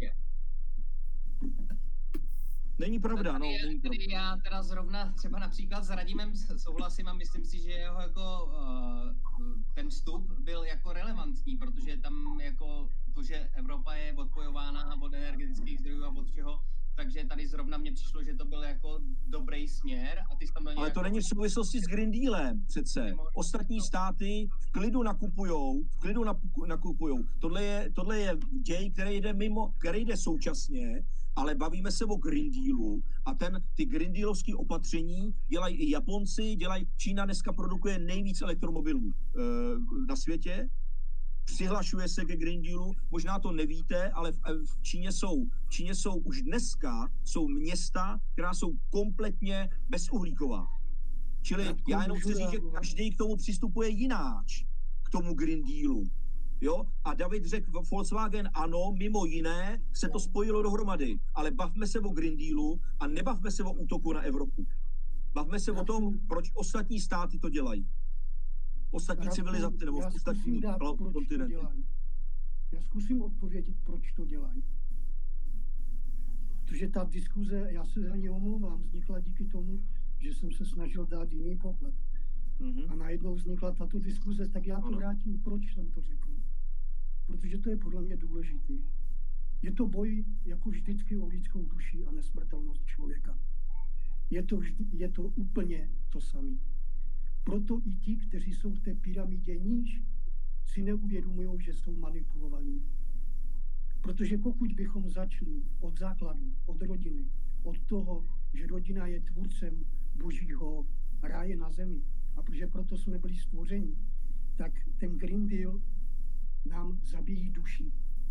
Není pravda, no. Není pravda. Já teda zrovna třeba například s Radimem souhlasím a myslím si, že jeho jako uh, ten vstup byl jako relevantní, protože tam jako to, že Evropa je odpojována od energetických zdrojů a od čeho, takže tady zrovna mně přišlo, že to byl jako dobrý směr. A ty tam do něj Ale to jako... není v souvislosti s Green Dealem přece. Ostatní státy v klidu nakupujou, v klidu nakupujou. Tohle je, tohle je děj, který jde mimo, který jde současně, ale bavíme se o Green Dealu a ten, ty Green Dealovské opatření dělají i Japonci, dělají, Čína dneska produkuje nejvíc elektromobilů e, na světě, přihlašuje se ke Green Dealu, možná to nevíte, ale v, v Číně jsou, v Číně jsou už dneska jsou města, která jsou kompletně bezuhlíková. Čili já jenom chci říct, že každý k tomu přistupuje jináč, k tomu Green Dealu. Jo? A David řekl, Volkswagen ano, mimo jiné se to spojilo dohromady, ale bavme se o Green Dealu a nebavme se o útoku na Evropu. Bavme se o tom, proč ostatní státy to dělají. Ostatní civilizace nebo ostatní kontinenty. Já zkusím odpovědět, proč to dělají. Protože ta diskuze, já se za ní omlouvám, vznikla díky tomu, že jsem se snažil dát jiný pohled. Mm-hmm. A najednou vznikla tato diskuze, tak já to ano. vrátím, proč jsem to řekl. Protože to je podle mě důležitý. Je to boj jako vždycky o lidskou duši a nesmrtelnost člověka. Je to, vždy, je to úplně to samé. Proto i ti, kteří jsou v té pyramidě níž, si neuvědomují, že jsou manipulovaní. Protože pokud bychom začali od základu, od rodiny, od toho, že rodina je tvůrcem božího ráje na zemi, a protože proto jsme byli stvořeni, tak ten Green Deal nám zabíjí duši.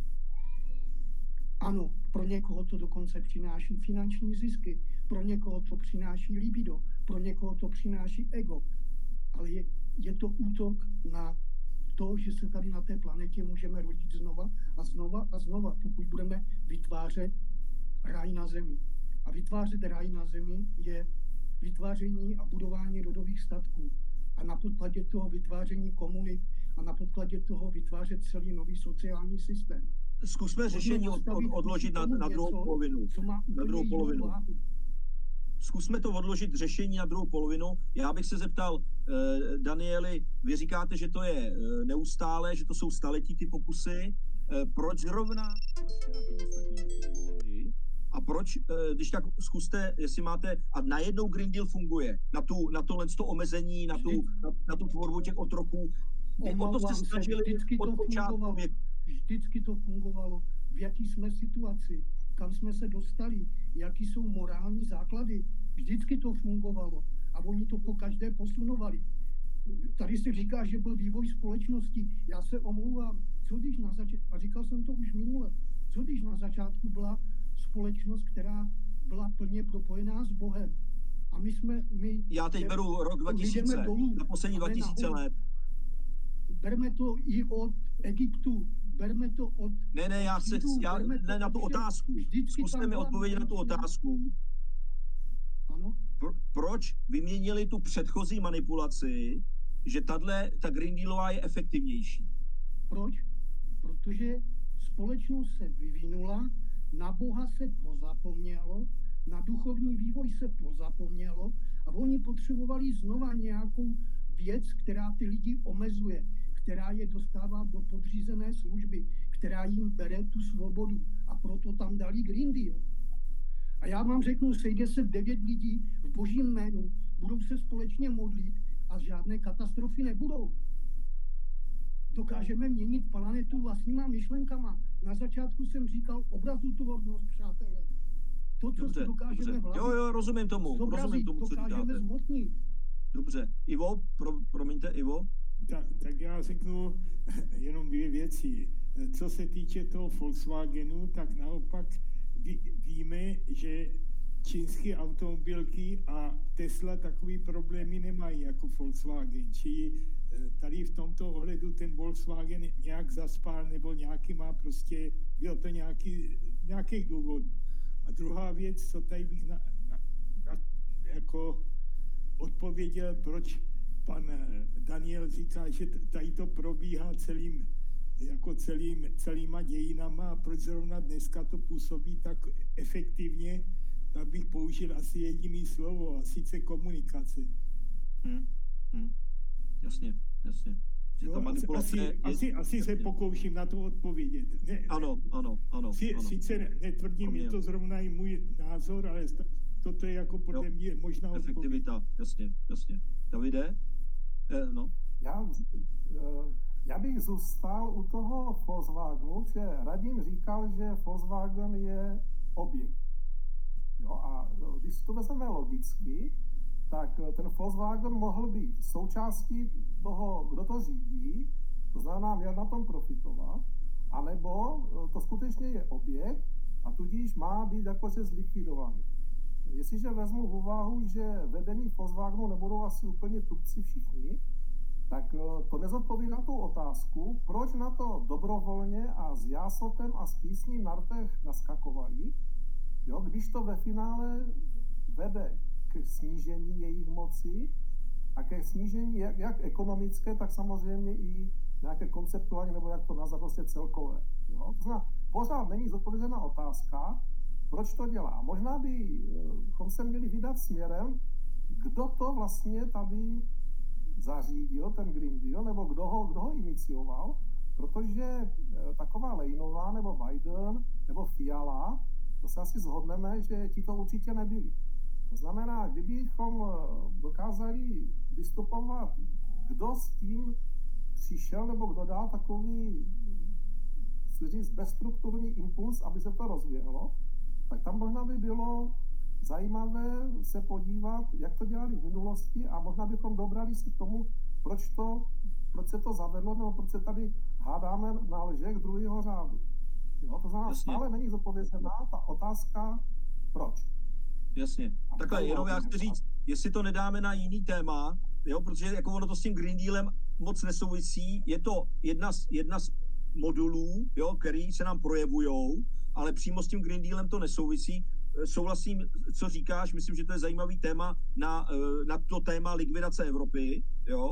Ano, pro někoho to dokonce přináší finanční zisky, pro někoho to přináší libido, pro někoho to přináší ego, ale je, je to útok na to, že se tady na té planetě můžeme rodit znova a znova a znova, pokud budeme vytvářet ráj na zemi. A vytvářet ráj na zemi je vytváření a budování rodových statků. A na podkladě toho vytváření komunit a na podkladě toho vytvářet celý nový sociální systém. zkusme řešení od, od, odložit na, na druhou polovinu. Na druhou polovinu. Zkusme to odložit řešení na druhou polovinu. Já bych se zeptal, eh, Danieli, vy říkáte, že to je eh, neustále, že to jsou staletí ty pokusy. Eh, proč zrovna, proč teda ty ostatní nefungovaly? A proč, eh, když tak zkuste, jestli máte, a najednou Green Deal funguje, na, tu, na tohle to omezení, na tu, na, na tu tvorbu těch otroků. O to jste snažili od počátku věku. Vždycky to fungovalo. V jaký jsme situaci, kam jsme se dostali, jaký jsou morální základy. Vždycky to fungovalo. A oni to po každé posunovali. Tady se říká, že byl vývoj společnosti. Já se omlouvám. Co když na začátku, a říkal jsem to už minule, co když na začátku byla společnost, která byla plně propojená s Bohem. A my jsme... My Já teď beru rok dva tisíce, dolů, na poslední dva tisíce let. Berme to i od Egyptu, berme to od... Ne, ne, já se, já, ne, na tu otázku. Zkuste mi odpovědět na tu otázku. Ano? Pro, proč vyměnili tu předchozí manipulaci, že tahle, ta Green Dealová je efektivnější? Proč? Protože společnost se vyvinula, na Boha se pozapomnělo, na duchovní vývoj se pozapomnělo a oni potřebovali znova nějakou věc, která ty lidi omezuje, která je dostává do podřízené služby, která jim bere tu svobodu. A proto tam dali Green Deal. A já vám řeknu, sejde se devět lidí v božím jménu, budou se společně modlit a žádné katastrofy nebudou. Dokážeme měnit planetu vlastníma myšlenkama. Na začátku jsem říkal obrazotvornost, přátelé. To, co dobře, dokážeme dobře. Vlavit, jo, jo, rozumím tomu. zobrazit, rozumím tomu, co dokážeme říkáte. zmotnit. Dobře. Ivo, pro, promiňte, Ivo. Tak, tak já řeknu jenom dvě věci. Co se týče toho Volkswagenu, tak naopak ví, víme, že čínské automobilky a Tesla takový problémy nemají jako Volkswagen. Čili tady v tomto ohledu ten Volkswagen nějak zaspal nebo nějaký má prostě, bylo to nějaký, nějakých důvodů. A druhá věc, co tady bych na, na, na, jako odpověděl, proč pan Daniel říká, že tady to probíhá celým, jako celým, celýma dějinama a proč zrovna dneska to působí tak efektivně, tak bych použil asi jediný slovo, a sice komunikace. Hmm. Hmm. Jasně, jasně. Že ta manipulace asi, je... asi, asi se pokouším na to odpovědět. Ne, ano, ano, ano. Si, ano. Sice netvrdím, je to zrovna i můj názor, ale toto je jako podle jo. mě možná odpověď. Efektivita, jasně, jasně. Davide? Eh, no. Já, já bych zůstal u toho Volkswagenu, že Radim říkal, že Volkswagen je objekt. Jo, a když to vezmeme logicky, tak ten Volkswagen mohl být součástí toho, kdo to řídí, to znamená, měl na tom profitovat, anebo to skutečně je objekt a tudíž má být jakože zlikvidovaný. Jestliže vezmu v úvahu, že vedení Volkswagenu nebudou asi úplně tupci všichni, tak to nezodpoví na tu otázku, proč na to dobrovolně a s jásotem a s písní na rtech naskakovali, jo, když to ve finále vede ke snížení jejich moci a ke snížení jak, jak ekonomické, tak samozřejmě i nějaké konceptuální, nebo jak to nazvat, prostě celkové. Jo? To znamená, pořád není zodpovězená otázka, proč to dělá. Možná bychom se měli vydat směrem, kdo to vlastně tady zařídil, ten Green Deal, nebo kdo ho, kdo ho inicioval, protože taková Lejnová, nebo Biden, nebo Fiala, to se asi shodneme, že ti to určitě nebyli. To znamená, kdybychom dokázali vystupovat, kdo s tím přišel, nebo kdo dal takový, chci říct, bezstrukturní impuls, aby se to rozběhlo, tak tam možná by bylo zajímavé se podívat, jak to dělali v minulosti a možná bychom dobrali se k tomu, proč, to, proč se to zavedlo, nebo proč se tady hádáme na lžech druhého řádu. Jo, to znamená, Jasně. Stále není zodpovězená ta otázka, proč. Jasně. A Takhle, jenom já chci říct, jestli to nedáme na jiný téma, jo, protože jako ono to s tím Green Dealem moc nesouvisí, je to jedna z, jedna z modulů, jo, který se nám projevujou, ale přímo s tím Green Dealem to nesouvisí. Souhlasím, co říkáš, myslím, že to je zajímavý téma na, na to téma likvidace Evropy, jo.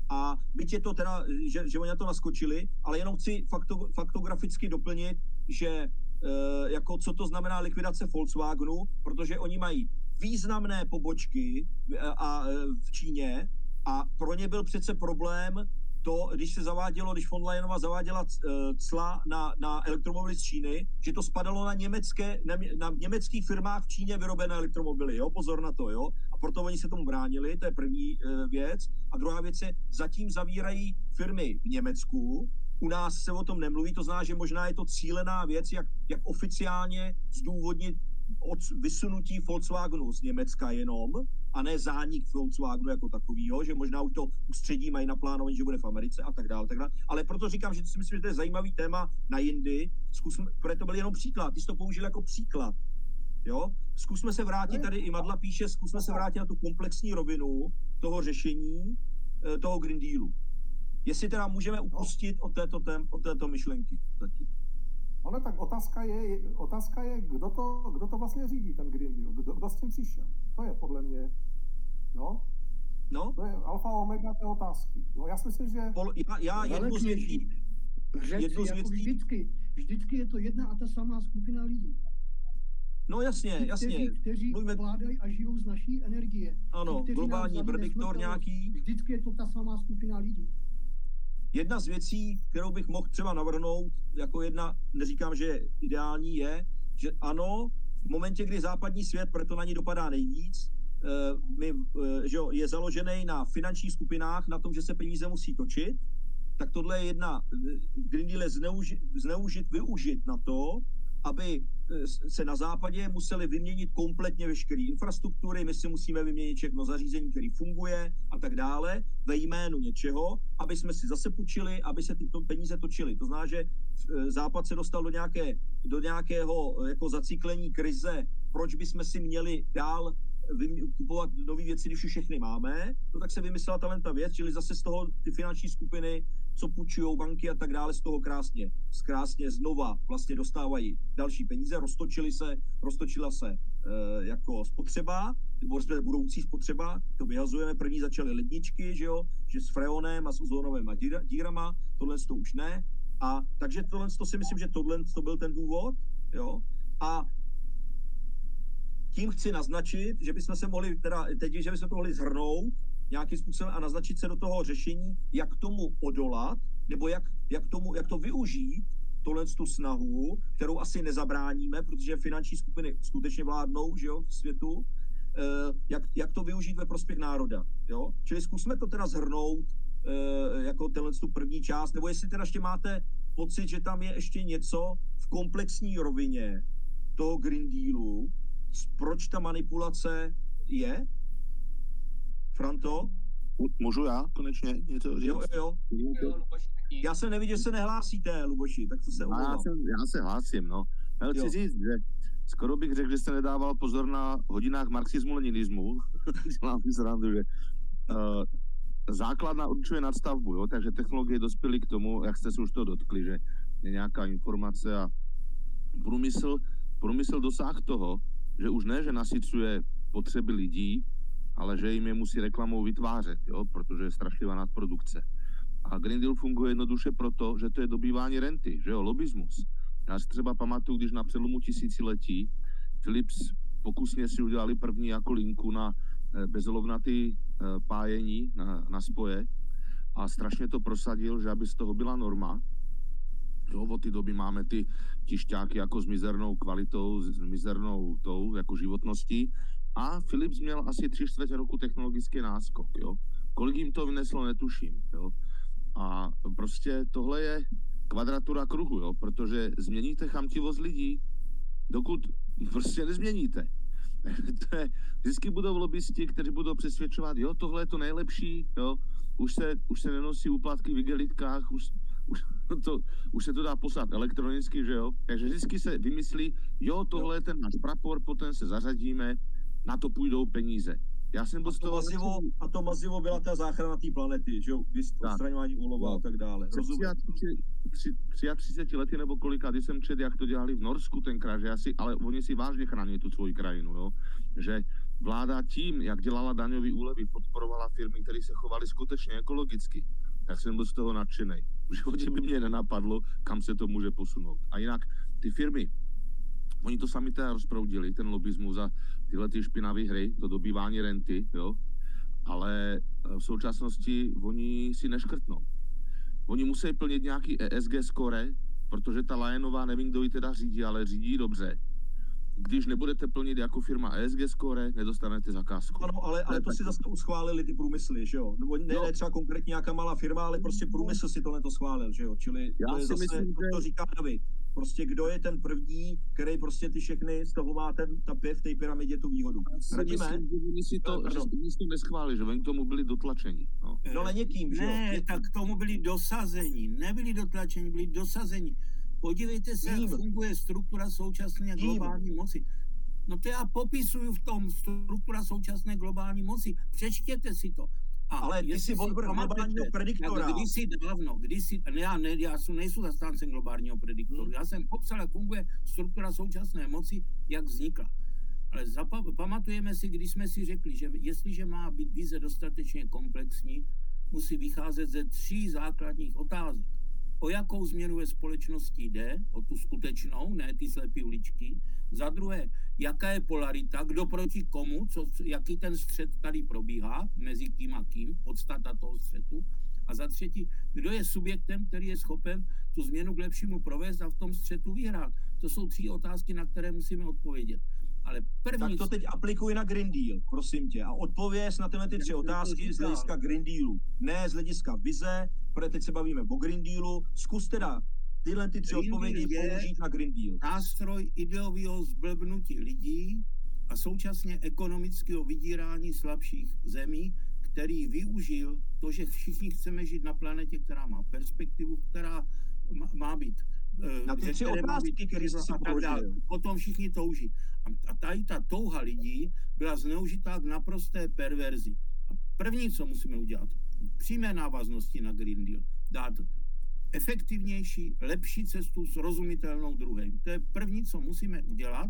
A byť je to teda, že, že oni na to naskočili, ale jenom chci fakto, faktograficky doplnit, že e, jako co to znamená likvidace Volkswagenu, protože oni mají významné pobočky a, a, v Číně a pro ně byl přece problém to, když se zavádělo, když von Leyenová zaváděla cla na, na elektromobily z Číny, že to spadalo na německé, na, na německých firmách v Číně vyrobené elektromobily, jo, pozor na to, jo, a proto oni se tomu bránili, to je první e, věc. A druhá věc je, zatím zavírají firmy v Německu, u nás se o tom nemluví, to znamená, že možná je to cílená věc, jak, jak oficiálně zdůvodnit od vysunutí Volkswagenu z Německa jenom, a ne zánik Volkswagenu jako takovýho, že možná už to ústředí mají naplánované, že bude v Americe a tak dále, tak dále. Ale proto říkám, že si myslím, že to je zajímavý téma na jindy. Zkusme, protože to byl jenom příklad, ty jsi to použil jako příklad. Jo? Zkusme se vrátit, tady i Madla píše, zkusme se vrátit na tu komplexní rovinu toho řešení, toho Green Dealu. Jestli teda můžeme upustit od této, tém, od této myšlenky. Zatím. Ale tak otázka je, otázka je kdo, to, kdo to vlastně řídí, ten Green Deal, kdo, kdo s tím přišel. To je podle mě, jo? No? To je alfa omega té otázky. No, já si myslím, že... Pol, já, já jednu z věcí... Jednu z věcí... Vždycky, vždycky je to jedna a ta samá skupina lidí. No jasně, Ti, jasně. Kteří, kteří Mluvíme... vládají a žijou z naší energie. Ano, Ti, globální prediktor nějaký. Vždycky je to ta samá skupina lidí. Jedna z věcí, kterou bych mohl třeba navrhnout, jako jedna, neříkám, že ideální, je, že ano, v momentě, kdy západní svět, proto na ní dopadá nejvíc, my, že jo, je založený na finančních skupinách, na tom, že se peníze musí točit, tak tohle je jedna, Green Deal je zneužit, zneužit, využit na to, aby se na západě museli vyměnit kompletně veškeré infrastruktury, my si musíme vyměnit všechno zařízení, které funguje a tak dále, ve jménu něčeho, aby jsme si zase půjčili, aby se ty peníze točily. To znamená, že Západ se dostal do, nějaké, do nějakého jako zacyklení krize, proč bychom si měli dál kupovat nové věci, když už všechny máme, no tak se vymyslela ta věc, čili zase z toho ty finanční skupiny, co půjčují banky a tak dále, z toho krásně, krásně znova vlastně dostávají další peníze, roztočili se, roztočila se e, jako spotřeba, nebo budoucí spotřeba, to vyhazujeme, první začaly ledničky, že jo, že s freonem a s ozónovými dírama, tohle to už ne, a takže tohle to si myslím, že tohle to byl ten důvod, jo, a tím chci naznačit, že bychom se mohli, teda teď, že bychom to mohli zhrnout nějakým způsobem a naznačit se do toho řešení, jak tomu odolat, nebo jak, jak, tomu, jak to využít, tohle tu snahu, kterou asi nezabráníme, protože finanční skupiny skutečně vládnou, že jo, v světu, eh, jak, jak to využít ve prospěch národa, jo. Čili zkusme to teda zhrnout eh, jako tenhle tu první část, nebo jestli teda ještě máte pocit, že tam je ještě něco v komplexní rovině toho Green Dealu, proč ta manipulace je? Franto? Můžu já konečně něco říct? Jo, jo. jo já jsem neviděl, že se nehlásíte, Luboši, tak to se omlouvám. Já, já se hlásím, no. Já chci říct, že skoro bych řekl, že jste nedával pozor na hodinách marxismu-leninismu. Dělám si srandu, že uh, základna určuje nadstavbu, jo? Takže technologie dospěly k tomu, jak jste se už to dotkli, že je nějaká informace a průmysl, průmysl dosáhl toho, že už ne, že nasycuje potřeby lidí, ale že jim je musí reklamou vytvářet, jo? Protože je strašlivá nadprodukce. A Green Deal funguje jednoduše proto, že to je dobývání renty, že jo, lobismus. Já si třeba pamatuju, když na přelomu tisíciletí Philips pokusně si udělali první jako linku na bezolovnatý pájení, na, na spoje a strašně to prosadil, že aby z toho byla norma. Jo, od té doby máme ty tišťáky jako s mizernou kvalitou, s mizernou tou jako životností a Philips měl asi tři čtvrtě roku technologický náskok, jo. Kolik jim to vyneslo, netuším, jo. A prostě tohle je kvadratura kruhu, jo, protože změníte chamtivost lidí, dokud prostě nezměníte. To je, vždycky budou lobbysti, kteří budou přesvědčovat, jo, tohle je to nejlepší, jo, už se, už se nenosí úplatky v igelitkách, už, už, to, už se to dá poslat elektronicky, že jo, takže vždycky se vymyslí, jo, tohle je ten náš prapor, potom se zařadíme, na to půjdou peníze. Já jsem byl a, to toho mazivo, a to mazivo byla ta záchrana té planety, že jo, odstraňování úlova no. a tak dále. Rozumím. třicet lety nebo kolika, když jsem četl, jak to dělali v Norsku tenkrát, že asi, ale oni si vážně chrání tu svoji krajinu, jo? Že vláda tím, jak dělala daňové úlevy, podporovala firmy, které se chovaly skutečně ekologicky, tak jsem byl z toho nadšenej. V životě by mě nenapadlo, kam se to může posunout. A jinak ty firmy, oni to sami teda rozproudili, ten lobismus za tyhle ty špinavé hry, to dobývání renty, jo, ale v současnosti oni si neškrtnou. Oni musí plnit nějaký E S G score, protože ta Lajenová, nevím, kdo ji teda řídí, ale řídí dobře. Když nebudete plnit jako firma E S G score, nedostanete zakázku. Ano, ale, ale to si zase uschválili ty průmysly, že jo? Nebo ne, ne třeba konkrétně nějaká malá firma, ale prostě průmysl si to neschválil, že jo? Čili Já to je si zase, myslím, to, že... to říká David. Prostě kdo je ten první, který prostě ty všechny, z toho má ten, ta pěv v té pyramidě tu výhodu. Radíme? Oni si to, že to neschválili, že oni k tomu byli dotlačeni. No, no ale někým, že jo? Ne, tak k tomu byli dosazeni. Nebyli dotlačeni, byli dosazeni. Podívejte se, jak funguje struktura současné globální moci. No to já popisuju v tom struktura současné globální moci. Přečtěte si to. A ale ty jsi odbor globálního prediktora. Kdysi dávno, kdysi, ne, já, ne, já jsem, nejsou zastáncem globálního prediktoru. Hmm. Já jsem popsal, jak funguje struktura současné moci, jak vznikla. Ale zapa- pamatujeme si, když jsme si řekli, že jestliže má být vize dostatečně komplexní, musí vycházet ze tří základních otázek. O jakou změnu ve společnosti jde, o tu skutečnou, ne ty slepý uličky. Za druhé, jaká je polarita, kdo proti komu, co, jaký ten střet tady probíhá, mezi kým a kým, podstata toho střetu. A za třetí, kdo je subjektem, který je schopen tu změnu k lepšímu provést a v tom střetu vyhrát. To jsou tři otázky, na které musíme odpovědět. Ale první... Tak to teď aplikuj na Green Deal, prosím tě, a odpověz na tyhle ty tři otázky z hlediska Green Dealu. Ne z hlediska vize, protože teď se bavíme o Green Dealu. Zkus teda tyhle ty tři odpovědi použít na Green Deal. Nástroj ideového zblbnutí lidí a současně ekonomického vydírání slabších zemí, který využil to, že všichni chceme žít na planetě, která má perspektivu, která má být na ty tři otázky, které jsi si položil. Potom všichni touží. A tady ta touha lidí byla zneužitá k naprosté perverzi. A první, co musíme udělat, přímé návaznosti na Green Deal, dát efektivnější, lepší cestu s rozumitelnou druhým. To je první, co musíme udělat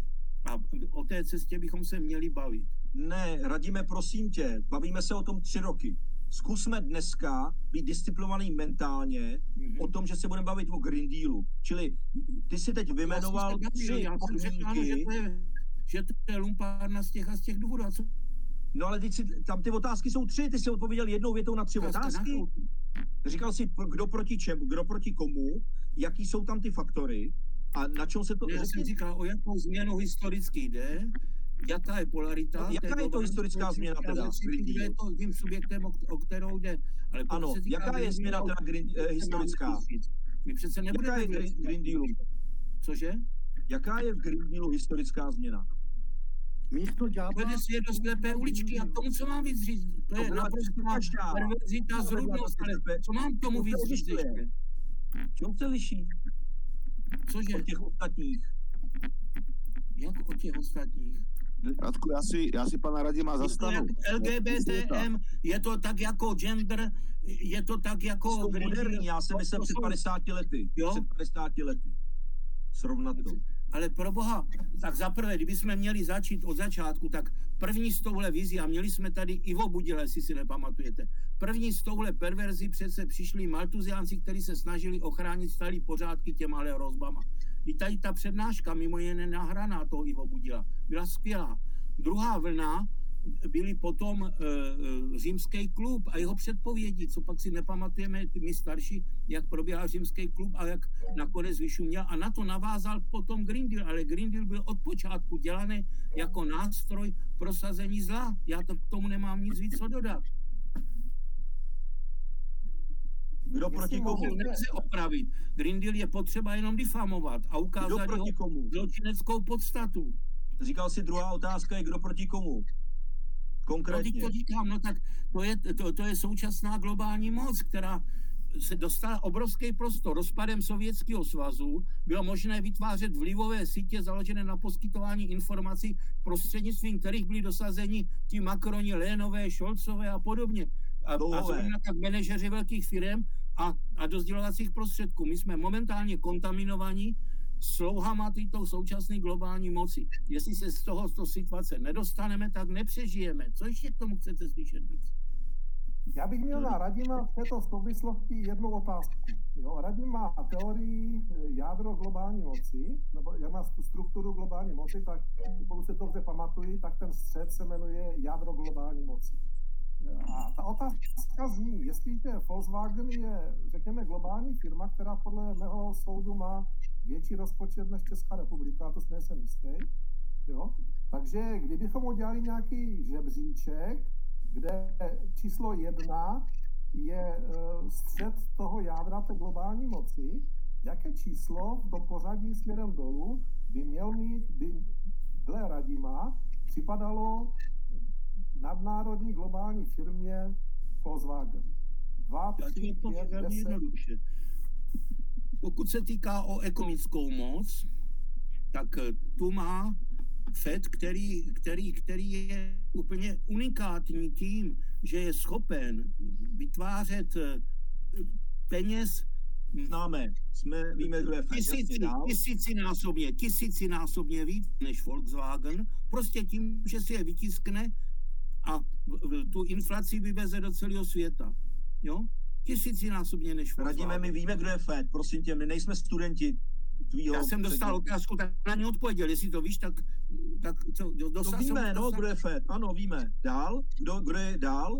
a o té cestě bychom se měli bavit. Ne, Radíme, prosím tě, bavíme se o tom tři roky. Zkusme dneska být disciplinovaný mentálně mm-hmm. o tom, že se budeme bavit o Green Dealu. Čili ty si teď vymenoval tři podmínky. Že to je, že to je lumpárna z těch a z těch důvodů. Co? No ale teď si, tam ty otázky jsou tři, ty jsi odpověděl jednou větou na tři já otázky. Říkal jsi, kdo proti čemu, kdo proti komu, jaký jsou tam ty faktory a na čem se to... Já jsem říkal, o jakou změnu historicky jde, jaká je polarita. No, jaká je to historická změna teda? Kdo je to tím subjektem, o, o kterou jde. Ale ano, jaká je změna teda green, eh, historická? My přece nebudeme... Jaká je green, green Dealu? Cože? Jaká je v Green Dealu historická změna? Místo ďábla... Vede svět do slepé uličky a tomu, co mám víc říct? To je naprostá perverzita, zrůdnost, ale co mám tomu víc říct ještě? Čím se liší? Cože? Od těch ostatních. Jak od těch ostatních? Radku, já si, já si pana Radima zastanu. L G B T M, je to tak jako gender, je to tak jako... Jsou moderní, já jsem myslel před padesáti lety. Jo? Před padesáti lety. Srovnat to. Ale pro boha, tak zaprvé, kdybychom měli začít od začátku, tak první z touhle vizí, a měli jsme tady Ivo Budile, jestli si nepamatujete, první z touhle perverzí přece přišli maltuziánci, kteří se snažili ochránit stálý pořádky těma hrozbama. I tady ta přednáška, mimo jiné nahraná toho Ivo Budila, byla skvělá. Druhá vlna byli potom e, e, římský klub a jeho předpovědi, co pak si nepamatujeme, my starší, jak probíhal římský klub a jak nakonec vyšuměl. A na to navázal potom Green Deal, ale Green Deal byl od počátku dělaný jako nástroj prosazení zla. Já to k tomu nemám nic víc co dodat. Kdo proti komu? Nechce opravit. Green Deal je potřeba jenom difamovat a ukázat jeho zločineckou podstatu. Říkal si, druhá otázka je, kdo proti komu? Konkrétně. No, to říkám, no tak to je, to, to je současná globální moc, která se dostala obrovský prostor. Rozpadem Sovětského svazu bylo možné vytvářet vlivové sítě založené na poskytování informací, prostřednictvím kterých byli dosazeni ti Macroni, Lénové, Šolcové a podobně. A, a zrovna tak manažeři velkých firm a, a do sdělovacích prostředků. My jsme momentálně kontaminovaní slouhama této současné globální moci. Jestli se z tohoto situace nedostaneme, tak nepřežijeme. Co ještě k tomu chcete slyšet víc? Já bych měl na Radima v této souvislosti jednu otázku. Jo, Radim má teorii jádro globální moci, nebo jak má tu strukturu globální moci, tak pokud se dobře pamatuji, tak ten střed se jmenuje jádro globální moci. A ta otázka zní, jestliže Volkswagen je, řekněme, globální firma, která podle mého soudu má větší rozpočet než Česká republika, to si nejsem jistý, jo? Takže kdybychom udělali nějaký žebříček, kde číslo jedna je střed toho jádra té globální moci, jaké číslo v tom pořadí směrem dolů by měl mít, by dle Radima připadalo nadnárodní globální firmě Volkswagen. Dva, tři, pět, deset. Pokud se týká o ekonomickou moc, tak tu má Fed, který, který, který je úplně unikátní tím, že je schopen vytvářet peněz. Známe, jsme, víme, kdo je Fed. Tisíci, tisícinásobně, tisícinásobně víc než Volkswagen, prostě tím, že si je vytiskne a tu inflaci vyveze do celého světa. Jo? Tisícinásobně než Volkswagen. Radíme, my víme, kdo je Fed. Prosím tě, my nejsme studenti tvýho... Já jsem dostal otázku, tak na ně odpověděl. Jestli to víš, tak... tak co, to víme, jsem, no, dostal... kdo je Fed. Ano, víme. Dál? Kdo, kdo je dál?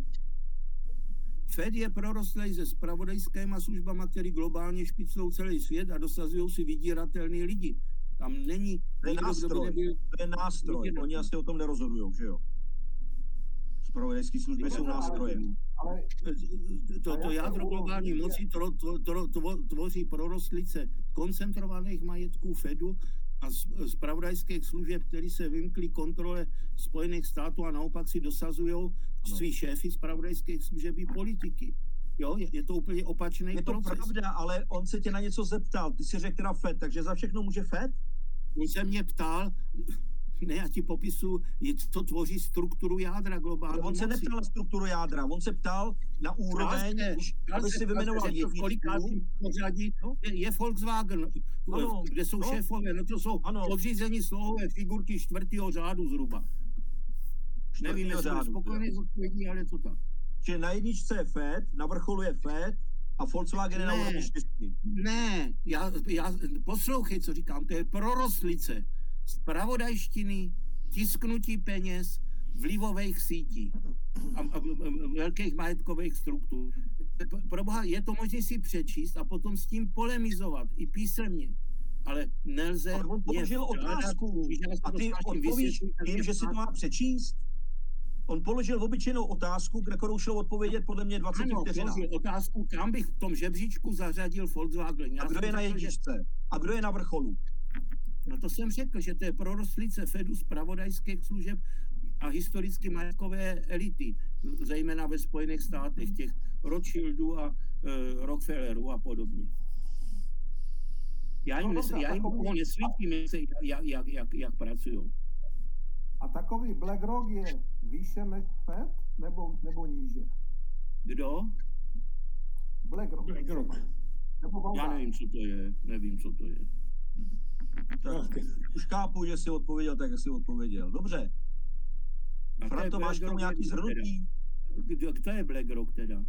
Fed je prorostlej se zpravodajskýma službama, který globálně špiclou celý svět a dosazují si vydíratelný lidi. Tam není... To je nikdo, nástroj, nebyl... to je nástroj. Oni asi o tom nerozhodujou, že jo? Zpravodajské služby jsou nástroje. Ale to, to jádro globální moci to, to, to, to, tvoří prorostlice koncentrovaných majetků Fedu a zpravodajských služeb, které se vymkly kontrole Spojených států a naopak si dosazují svý šéfy zpravodajských služeb i politiky. Jo, je, je to úplně opačný Je to proces. pravda, ale on se tě na něco zeptal. Ty si řekl teda Fed, takže za všechno může Fed? On se mě ptal, ne, já ti popisu, to tvoří strukturu jádra globální on se moci. neptal na strukturu jádra, on se ptal na úroveň, se, aby si vymenoval jedničku. Pořadí je, je Volkswagen, ano, kde jsou no, šéfové, no to jsou podřízení slohové figurky čtvrtého řádu zhruba. Nevím, jestli je spokojený z odpovědí, ale to tak. Že na jedničce je Fed, na vrcholu je Fed a Volkswagen je na úrovni čtyřky. Ne, já, já, poslouchej, co říkám, to je prorostlice. Zpravodajštiny, tisknutí peněz, vlivových sítí a, a, a velkých majetkových struktur. Proboha, je to možné si přečíst a potom s tím polemizovat i písemně. Ale nelze... Ale on položil otázku a ty odpovíš tím, že si to má přečíst? On položil obyčejnou otázku, na kterou šlo odpovědět podle mě dvacet vteřin. Ano, položil otázku, kam bych v tom žebříčku zařadil Volkswagen. Já a kdo je na jedničce? A kdo je na vrcholu? No to jsem řekl, že to je prorostlice Fedu, zpravodajských služeb a historicky majetkové elity, zejména ve Spojených státech, těch Rothschildů a e, Rockefellerů a podobně. Já jim, no, nes, já jim takový... nesvítím, jak, jak, jak, jak pracují. A takový BlackRock je výše než Fed, nebo, nebo níže? Kdo? BlackRock. BlackRock. Já nevím, co to je. Nevím, co to je. Tak, už chápu, že jsi odpověděl, tak jsi odpověděl. Dobře. Franto, máš k tomu nějaký shrnutí? Kdo je BlackRock teda?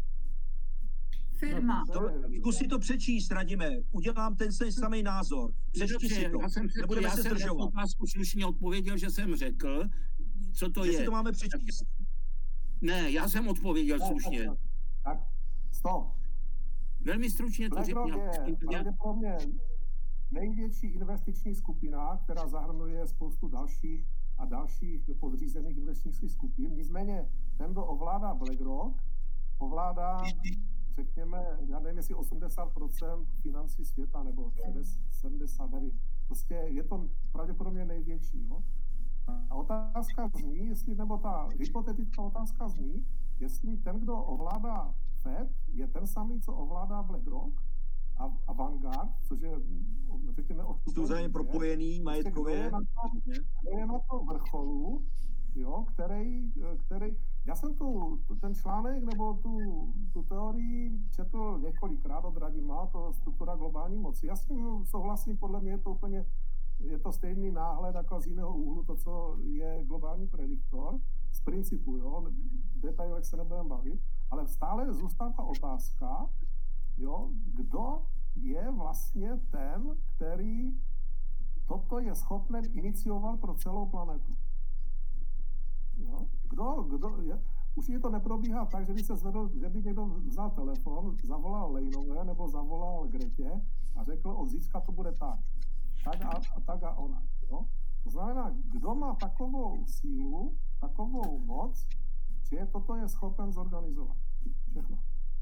Firma. Zkus si to přečíst, Radime. Udělám ten samý názor. Přečti si to. Já jsem řekl, Nebudeme já se jsem zdržovat. otázku slušně odpověděl, že jsem řekl, co to že je. Si to máme přečíst. Ne, já jsem odpověděl tak, slušně. Tak, tak, stop. Velmi stručně to řekl. BlackRock je pravděpodobně největší investiční skupina, která zahrnuje spoustu dalších a dalších podřízených investičních skupin. Nicméně ten, kdo ovládá BlackRock, ovládá, řekněme, já nevím, jestli osmdesát procent financí světa, nebo sedmdesát, nevím. Prostě je to pravděpodobně největší. Jo? A otázka zní, jestli, nebo ta hypotetická otázka zní, jestli ten, kdo ovládá Fed, je ten samý, co ovládá BlackRock a, a Vanguard, což je, řekněme, odstupový. Jsou zájem propojený majetkově. Kdo je na tom vrcholu jo, který, který, já jsem tu, ten článek nebo tu, tu teorii četl několikrát od Radima, to struktura globální moci. Já s tím souhlasím, podle mě je to úplně, je to stejný náhled jako z jiného úhlu, to, co je globální prediktor, z principu, jo, v detailech se nebudeme bavit, ale stále zůstává otázka, jo, kdo je vlastně ten, který toto je schopen iniciovat pro celou planetu. Jo? Kdo, kdo je? Určitě to neprobíhá tak, že by se zvedl, že by někdo vzal telefon, zavolal Lejnové nebo zavolal Gretě a řekl, od zítřka to bude tak. Tak a, a tak a ona. Jo? To znamená, kdo má takovou sílu, takovou moc, že toto je schopen zorganizovat. Všechno.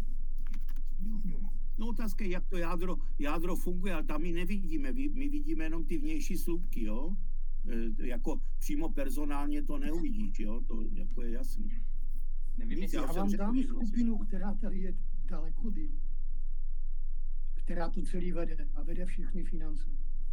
No otázka je, jak to jádro, jádro funguje, ale tam my nevidíme, my vidíme jenom ty vnější slupky, jo? E, jako přímo personálně to neuvidíš, jo? To jako je jasný. Nevím, já, já vám dám skupinu, která tady je daleko díl, která to celý vede a vede všechny finance.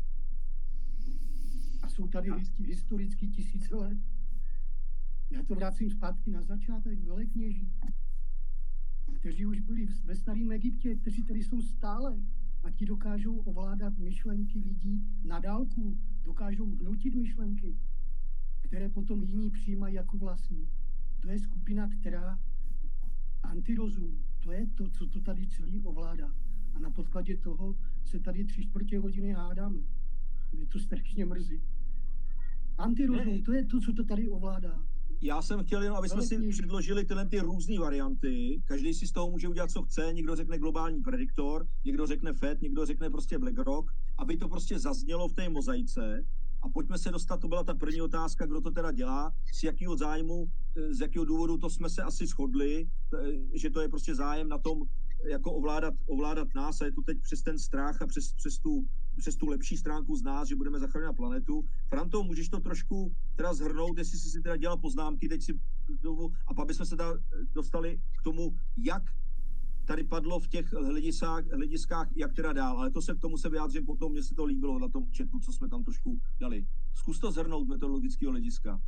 A jsou tady historicky tisíce let. Já to vracím zpátky na začátek, velekněží, kteří už byli ve starém Egyptě, kteří tady jsou stále a ti dokážou ovládat myšlenky lidí na dálku, dokážou vnutit myšlenky, které potom jiní přijímají jako vlastní. To je skupina, která antirozum, to je to, co to tady celý ovládá. A na podkladě toho se tady tři čtvrtě hodiny hádáme. Mě to strašně mrzí. Antirozum, to je to, co to tady ovládá. Já jsem chtěl jenom, aby jsme si předložili tyhle ty různé varianty. Každý si z toho může udělat, co chce. Někdo řekne globální prediktor, někdo řekne Fed, někdo řekne prostě BlackRock, aby to prostě zaznělo v té mozaice. A pojďme se dostat, to byla ta první otázka, kdo to teda dělá, z jakého zájmu, z jakého důvodu, to jsme se asi shodli, že to je prostě zájem na tom, jako ovládat, ovládat nás a je to teď přes ten strach a přes, přes, tu, přes tu lepší stránku z nás, že budeme zachránit planetu. Franto, můžeš to trošku teda zhrnout, jestli jsi si teda dělal poznámky, teď si a pak bychom se teda dostali k tomu, jak tady padlo v těch hlediskách, hlediskách, jak teda dál, ale to se k tomu se vyjádřím potom, mně se to líbilo na tom chatu, co jsme tam trošku dali. Zkus to zhrnout metodologického hlediska.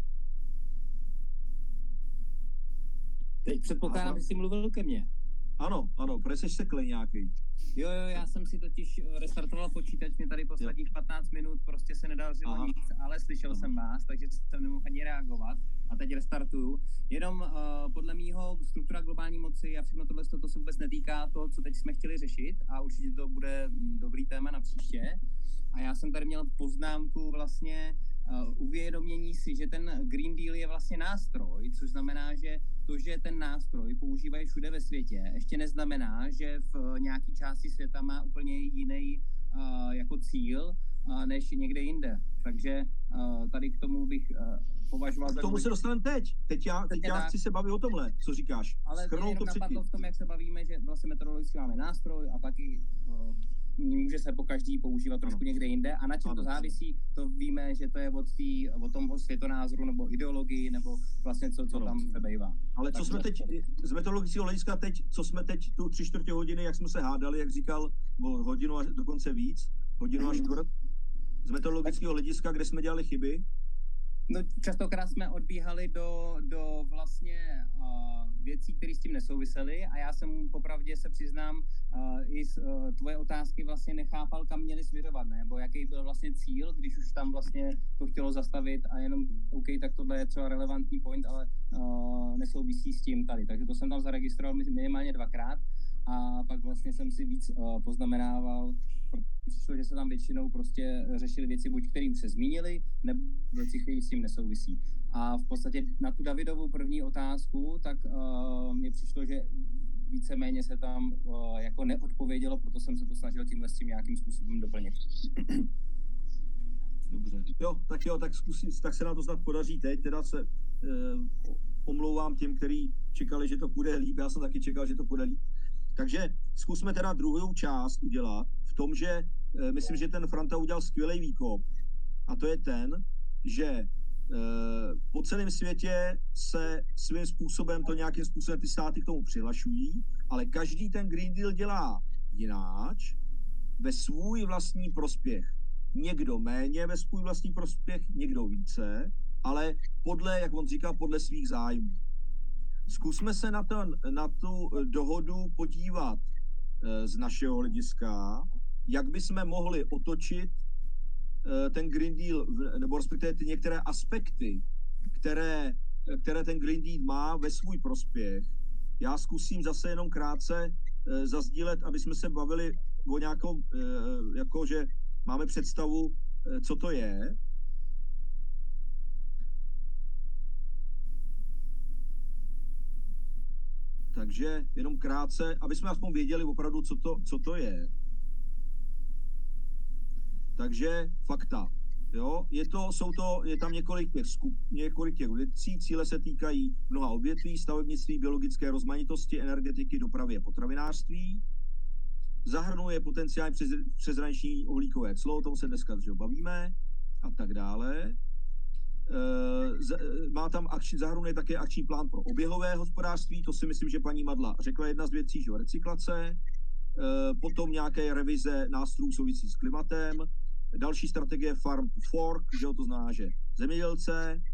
Teď předpokládám, že jsi mluvil ke mně. Ano, ano, preseš sekle nějaký. Jo, jo, já jsem si totiž restartoval počítač, mě tady posledních patnáct minut prostě se nedařilo nic, ale slyšel Aha. jsem vás, takže jsem nemohl ani reagovat a teď restartuju. Jenom uh, podle mýho struktura globální moci a všechno tohle, to se vůbec netýká to, co teď jsme chtěli řešit a určitě to bude dobrý téma na příště. A já jsem tady měl poznámku vlastně uh, uvědomění si, že ten Green Deal je vlastně nástroj, což znamená, že to, že ten nástroj používají všude ve světě, ještě neznamená, že v nějaké části světa má úplně jiný uh, jako cíl uh, než někde jinde. Takže uh, tady k tomu bych uh, považoval za... K tomu se dostaneme teď. Teď já, teď já chci se bavit o tomhle, co říkáš. Ale Schrnout jenom to napadlo v tom, jak se bavíme, že vlastně meteorologicky máme nástroj a pak i uh, může se po každý používat trošku někde jinde. A na čem to závisí, to víme, že to je od, tý, od toho světonázoru nebo ideologii, nebo vlastně co, co tam se bejvá. Ale co tak jsme teď, z meteorologického hlediska teď, co jsme teď tu tři čtvrtě hodiny, jak jsme se hádali, jak říkal, hodinu až dokonce víc, hodinu až čtvrt, z meteorologického hlediska, kde jsme dělali chyby? No, častokrát jsme odbíhali do, do vlastně uh, věcí, které s tím nesouvisely a já jsem popravdě se přiznám uh, i z uh, tvoje otázky vlastně nechápal, kam měli směřovat, nebo jaký byl vlastně cíl, když už tam vlastně to chtělo zastavit a jenom OK, tak tohle je třeba relevantní point, ale uh, nesouvisí s tím tady. Takže to jsem tam zaregistroval minimálně dvakrát a pak vlastně jsem si víc uh, poznamenával, přišlo, že se tam většinou prostě řešily věci, buď které už se zmínily, nebo věci, které s tím nesouvisí. A v podstatě na tu Davidovu první otázku, tak uh, mně přišlo, že víceméně se tam uh, jako neodpovědělo, proto jsem se to snažil tímhle s tím nějakým způsobem doplnit. Dobře. Jo, tak jo, tak, zkusím, tak se nám to snad podaří teď, teda se uh, omlouvám těm, kteří čekali, že to půjde líp, já jsem taky čekal, že to půjde líp. Takže zkusme teda druhou část udělat v tom, že e, myslím, že ten Franta udělal skvělý výkop a to je ten, že e, po celém světě se svým způsobem to nějakým způsobem ty státy k tomu přihlašují, ale každý ten Green Deal dělá jináč ve svůj vlastní prospěch. Někdo méně ve svůj vlastní prospěch, někdo více, ale podle, jak on říká, podle svých zájmů. Zkusme se na, ten, na tu dohodu podívat z našeho hlediska, jak bychom mohli otočit ten Green Deal, nebo respektive ty některé aspekty, které, které ten Green Deal má ve svůj prospěch. Já zkusím zase jenom krátce zazdílet, aby jsme se bavili o nějakou, jako že máme představu, co to je. Takže jenom krátce, aby jsme aspoň věděli opravdu, co to, co to je. Takže fakta. Jo, je, to, jsou to, je tam několik těch, skup, několik těch věcí, cíle se týkají mnoha odvětví, stavebnictví, biologické rozmanitosti, energetiky, dopravy a potravinářství. Zahrnuje potenciálně přes, přeshraniční uhlíkové clo, o tom se dneska že bavíme, a tak dále. E, z, má tam akční, zahrnuje také akční plán pro oběhové hospodářství, to si myslím, že paní Madla řekla jedna z věcí, že recyklace, e, potom nějaké revize nástrojů souvisí s klimatem, další strategie Farm to Fork, že to znamená, že zemědělce, e,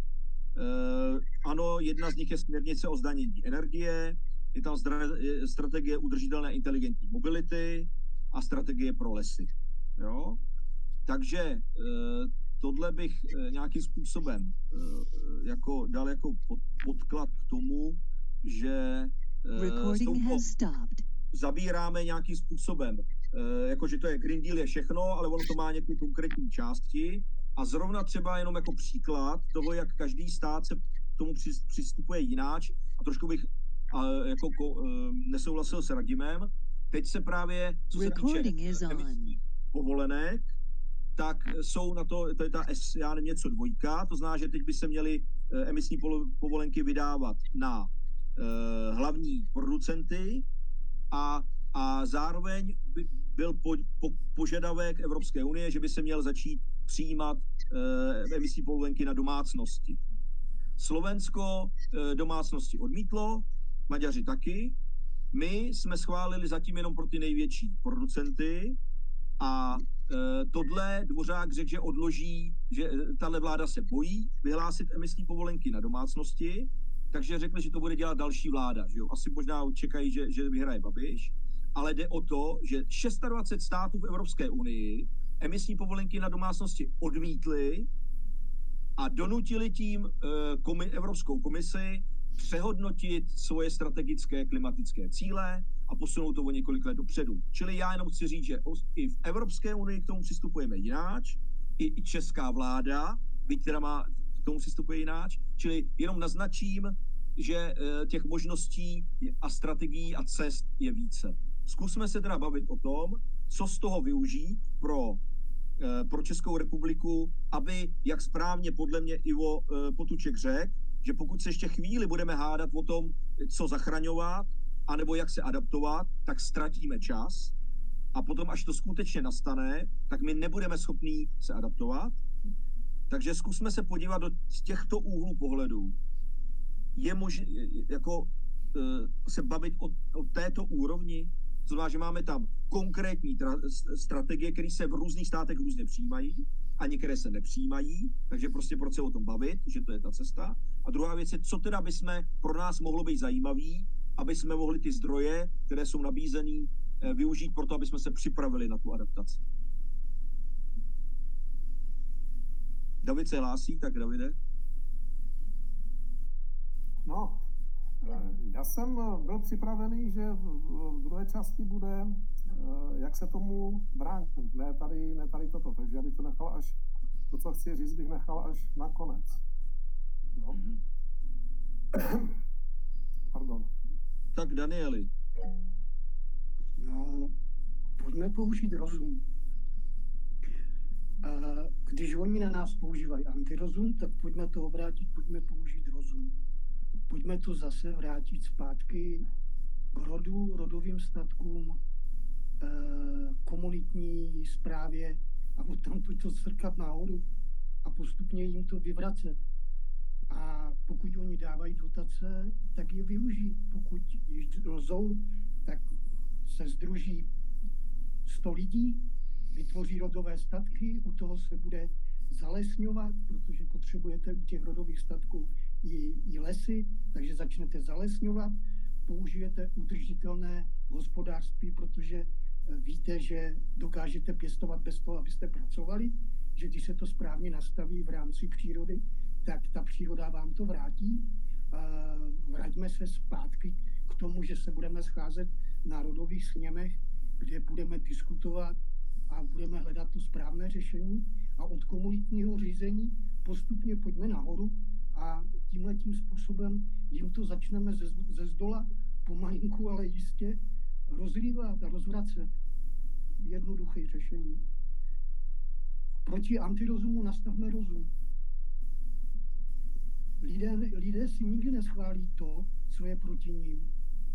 ano, jedna z nich je směrnice o zdanění energie, je tam zdra, je strategie udržitelné inteligentní mobility a strategie pro lesy. Jo? Takže e, tohle bych e, nějakým způsobem e, jako dal jako pod, podklad k tomu, že e, zabíráme nějakým způsobem, e, jakože to je Green Deal je všechno, ale ono to má nějaké konkrétní části a zrovna třeba jenom jako příklad toho, jak každý stát se k tomu přistupuje jináč a trošku bych a, jako ko, e, nesouhlasil s Radimem. Teď se právě, co se týče emisních povolenek, tak jsou na to, to je ta S, já nevím, něco dvojka, to znamená, že teď by se měly e, emisní povolenky vydávat na e, hlavní producenty a, a zároveň by byl po, po, požadavek Evropské unie, že by se měl začít přijímat e, emisní povolenky na domácnosti. Slovensko e, domácnosti odmítlo, Maďaři taky. My jsme schválili zatím jenom pro ty největší producenty a e, tohle Dvořák řekl, že odloží, že tahle vláda se bojí vyhlásit emisní povolenky na domácnosti, takže řekli, že to bude dělat další vláda. Že jo? Asi možná čekají, že, že vyhraje Babiš, ale jde o to, že dvacet šest států v Evropské unii emisní povolenky na domácnosti odmítly a donutili tím e, komi, Evropskou komisi přehodnotit svoje strategické klimatické cíle a posunout to o několik let dopředu. Čili já jenom chci říct, že i v Evropské unii k tomu přistupujeme jináč, i, i česká vláda, byť teda má k tomu přistupuje jináč, čili jenom naznačím, že těch možností a strategií a cest je více. Zkusme se teda bavit o tom, co z toho využít pro, pro Českou republiku, aby, jak správně podle mě Ivo Potůček řekl, že pokud se ještě chvíli budeme hádat o tom, co zachraňovat, anebo jak se adaptovat, tak ztratíme čas a potom, až to skutečně nastane, tak my nebudeme schopní se adaptovat. Takže zkusme se podívat do těchto úhlů pohledu. Je možné jako, uh, se bavit o, o této úrovni, to znamená, že máme tam konkrétní tra- strategie, které se v různých státech různě přijímají a některé se nepřijímají, takže prostě proč se o tom bavit, že to je ta cesta. A druhá věc je, co teda by jsme pro nás mohlo být zajímavý, aby jsme mohli ty zdroje, které jsou nabízený, využít pro to, aby jsme se připravili na tu adaptaci. David se hlásí, tak Davide. No, já jsem byl připravený, že v druhé části bude, jak se tomu bránit, ne tady, ne tady toto, takže já bych to nechal až, to, co chci říct, bych nechal až na konec. Jo? Mm-hmm. Pardon. Tak Danieli. No, pojďme použít rozum. A když oni na nás používají antirozum, tak pojďme to obrátit, pojďme použít rozum. Pojďme to zase vrátit zpátky k rodu, rodovým statkům, komunitní správě a odtamtud to srkat nahoru a postupně jim to vyvracet. A pokud oni dávají dotace, tak je využít. Pokud již lzou, tak se sdruží sto lidí, vytvoří rodové statky, u toho se bude zalesňovat, protože potřebujete u těch rodových statků i, i lesy, takže začnete zalesňovat, použijete udržitelné hospodářství, protože víte, že dokážete pěstovat bez toho, abyste pracovali, že když se to správně nastaví v rámci přírody, tak ta příroda vám to vrátí. Vraťme se zpátky k tomu, že se budeme scházet v národových sněmech, kde budeme diskutovat a budeme hledat to správné řešení a od komunitního řízení postupně pojďme nahoru a tímhletím způsobem jim to začneme ze, ze zdola pomalinku, ale jistě rozlívat a rozvracet. Jednoduché řešení. Proti antirozumu nastavme rozum. Lidé, lidé si nikdy neschválí to, co je proti ním.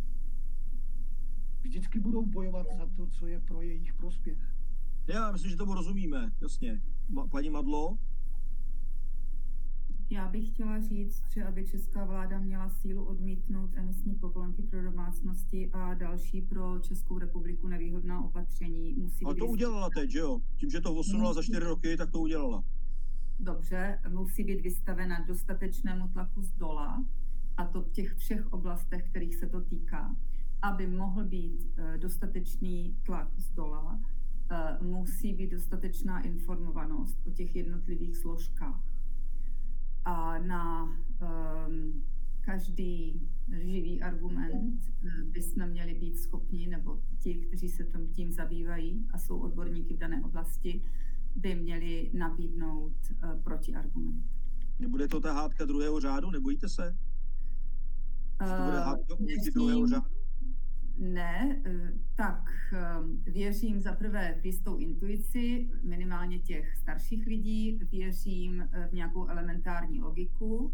Vždycky budou bojovat za to, co je pro jejich prospěch. Já myslím, že tomu rozumíme, jasně. Paní Madlo? Já bych chtěla říct, že aby česká vláda měla sílu odmítnout emisní povolenky pro domácnosti a další pro Českou republiku nevýhodná opatření, musí A to být... udělala teď, že jo? Tím, že to posunula za čtyři roky, tak to udělala. Dobře, musí být vystavena dostatečnému tlaku z dola, a to v těch všech oblastech, kterých se to týká. Aby mohl být dostatečný tlak z dola, musí být dostatečná informovanost o těch jednotlivých složkách. A na um, každý živý argument bychom měli být schopni, nebo ti, kteří se tím zabývají a jsou odborníky v dané oblasti, by měli nabídnout uh, protiargument. Nebude to ta hádka druhého řádu? Nebojíte se? Že to bude hádka uh, druhého řádu? Ne, tak věřím za prvé v jistou intuici, minimálně těch starších lidí, věřím v nějakou elementární logiku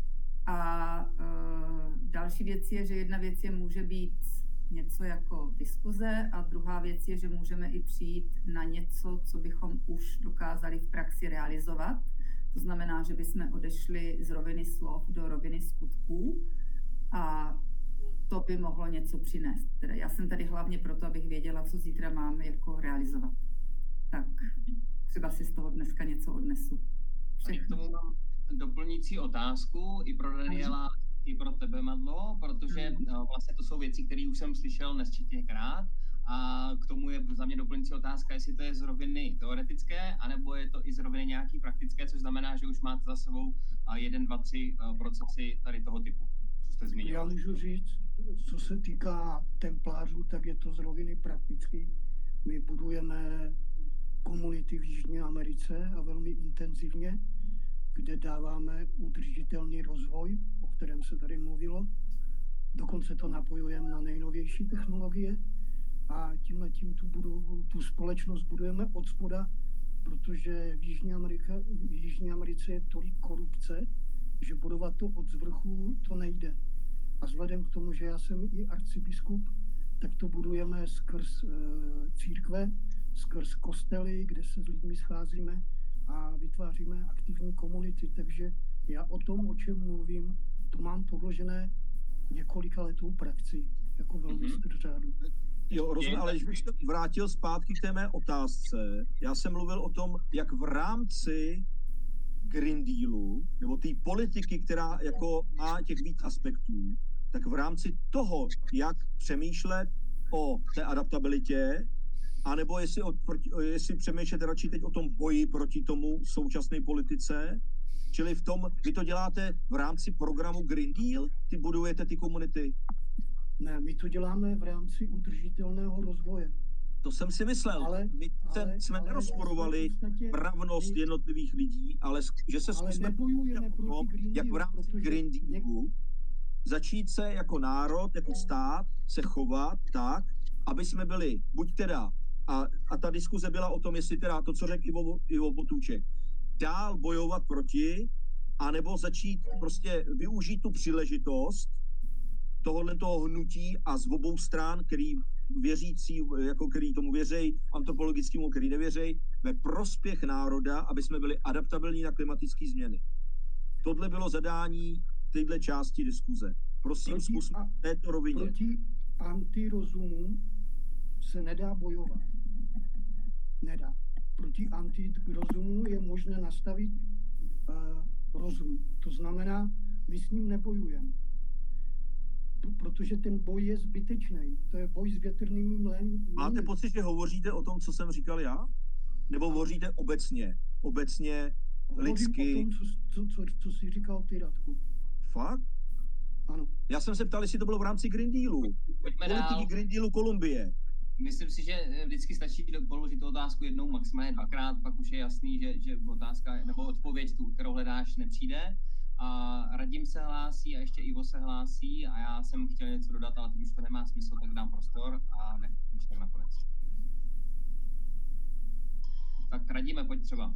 a další věc je, že jedna věc je může být něco jako diskuze a druhá věc je, že můžeme i přijít na něco, co bychom už dokázali v praxi realizovat. To znamená, že bychom odešli z roviny slov do roviny skutků a to by mohlo něco přinést. Teda já jsem tady hlavně proto, abych věděla, co zítra mám jako realizovat. Tak třeba si z toho dneska něco odnesu. Všechno. K tomu mám doplňující otázku i pro Daniela, i pro tebe, Madlo, protože vlastně to jsou věci, které už jsem slyšel nesčetněkrát. A k tomu je za mě doplňující otázka, jestli to je z roviny teoretické, anebo je to i z roviny nějaký praktické, což znamená, že už máte za sebou jeden, dva, tři procesy tady toho typu. Já můžu říct, co se týká templářů, tak je to z roviny prakticky. My budujeme komunity v Jižní Americe a velmi intenzivně, kde dáváme udržitelný rozvoj, o kterém se tady mluvilo. Dokonce to napojujeme na nejnovější technologie a tímhletím tu, budu, tu společnost budujeme od spoda, protože v Jižní, Amerika, v Jižní Americe je tolik korupce, že budovat to od zvrchu to nejde. A vzhledem k tomu, že já jsem i arcibiskup, tak to budujeme skrz e, církve, skrz kostely, kde se s lidmi scházíme a vytváříme aktivní komunity. Takže já o tom, o čem mluvím, to mám podložené několika letou praxi, jako velmistr mm-hmm. řádu. Jo, rozumím, ale když bych se vrátil zpátky k té mé otázce, já jsem mluvil o tom, jak v rámci Green Dealu, nebo té politiky, která jako má těch víc aspektů, tak v rámci toho, jak přemýšlet o té adaptabilitě, anebo jestli, od, jestli přemýšlet radši teď o tom boji proti tomu současné politice, čili v tom, vy to děláte v rámci programu Green Deal, ty budujete ty komunity? Ne, my to děláme v rámci udržitelného rozvoje. To jsem si myslel. Ale, my se, ale, jsme ale nerozporovali rovnost my, jednotlivých lidí, ale že se zkusíme o tom, jak v rámci Green Dealu začít se jako národ, jako stát, se chovat tak, aby jsme byli buď teda, a, a ta diskuze byla o tom, jestli teda to, co řekl Ivo, Ivo Potůček, dál bojovat proti, anebo začít prostě využít tu příležitost tohohle toho hnutí a z obou stran, který věřící, jako který tomu věří, antropologickému, který nevěří, ve prospěch národa, aby jsme byli adaptabilní na klimatické změny. Tohle bylo zadání téhle části diskuze. Prosím, zkusme v této rovině. Proti antirozumu se nedá bojovat. Nedá. proti antirozumu je možné nastavit uh, rozum. To znamená, my s ním nebojujeme. Protože ten boj je zbytečný. To je boj s větrnými mleny. Máte pocit, že hovoříte o tom, co jsem říkal já? Nebo hovoříte obecně? Obecně, Hovořím lidsky? o tom, co, co, co, co jsi říkal ty, Radku. Fakt? Ano. Já jsem se ptal, jestli to bylo v rámci Green Dealu. Pojďme dál. Politiky Green Dealu Kolumbie. Myslím si, že vždycky stačí položit tu otázku jednou, maximálně dvakrát, pak už je jasný, že, že otázka nebo odpověď, tu, kterou hledáš, nepřijde. A Radim se hlásí a ještě Ivo se hlásí a já jsem chtěl něco dodat, ale teď už to nemá smysl, tak dám prostor a ne, když tak nakonec. Tak Radíme, pojď třeba.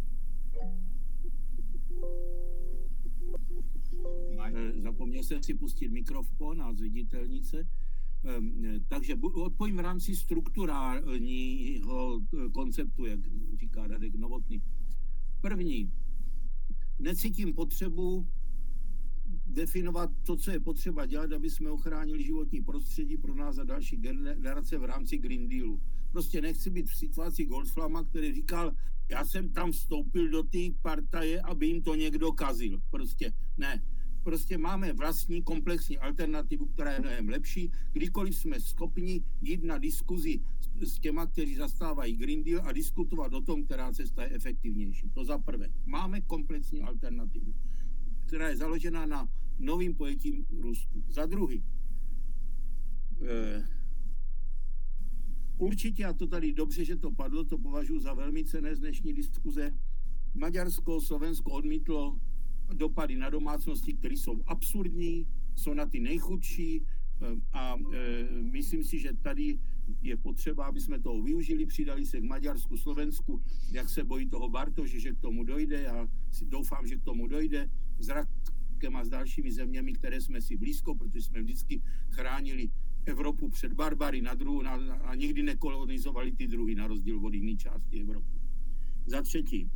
Zapomněl jsem si pustit mikrofon a zviditelnice. Takže odpovím v rámci strukturálního konceptu, jak říká Radek Novotný. První, necítím potřebu definovat to, co je potřeba dělat, aby jsme ochránili životní prostředí pro nás a další generace v rámci Green Dealu. Prostě nechci být v situaci Goldflama, který říkal, já jsem tam vstoupil do té partaje, aby jim to někdo kazil. Prostě ne. Prostě máme vlastní komplexní alternativu, která je mnohem lepší. Kdykoliv jsme schopni jít na diskuzi s těma, kteří zastávají Green Deal a diskutovat o tom, která cesta je efektivnější. To za prvé. Máme komplexní alternativu, která je založena na novým pojetím růstu. Za druhý. Eh, určitě, a to tady dobře, že to padlo, to považuji za velmi cenné z dnešní diskuze, Maďarsko, Slovensko odmítlo dopady na domácnosti, které jsou absurdní, jsou na ty nejchudší a e, myslím si, že tady je potřeba, aby jsme toho využili, přidali se k Maďarsku, Slovensku, jak se bojí toho Bartoši, že k tomu dojde, já si doufám, že k tomu dojde, s Radkem a s dalšími zeměmi, které jsme si blízko, protože jsme vždycky chránili Evropu před barbary na druhu na, na, a nikdy nekolonizovali ty druhy, na rozdíl od jiné části Evropy. Za třetí,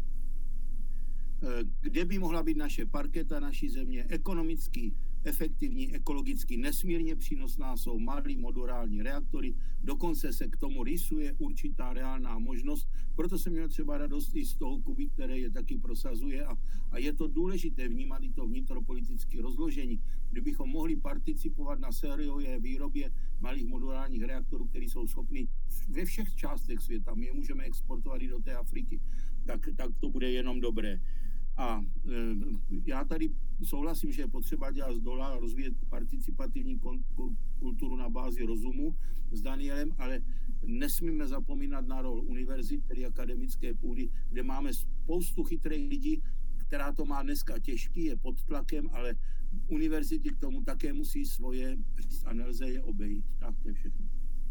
kde by mohla být naše parketa, naší země, ekonomicky efektivní, ekologicky nesmírně přínosná, jsou malý modulární reaktory, dokonce se k tomu rýsuje určitá reálná možnost, proto jsem měl třeba radost i z toho Kuby, které je taky prosazuje a, a je to důležité vnímat i to vnitropolitické rozložení. Kdybychom mohli participovat na sériové výrobě malých modulárních reaktorů, které jsou schopny ve všech částech světa, my je můžeme exportovat i do té Afriky, tak, tak to bude jenom dobré. A e, já tady souhlasím, že je potřeba dělat z dola a rozvíjet participativní kulturu na bázi rozumu s Danielem, ale nesmíme zapomínat na roli univerzit, tedy akademické půdy, kde máme spoustu chytrých lidí, která to má dneska těžký, je pod tlakem, ale univerzity k tomu také musí svoje říct a nelze je obejít. Tak to je všechno.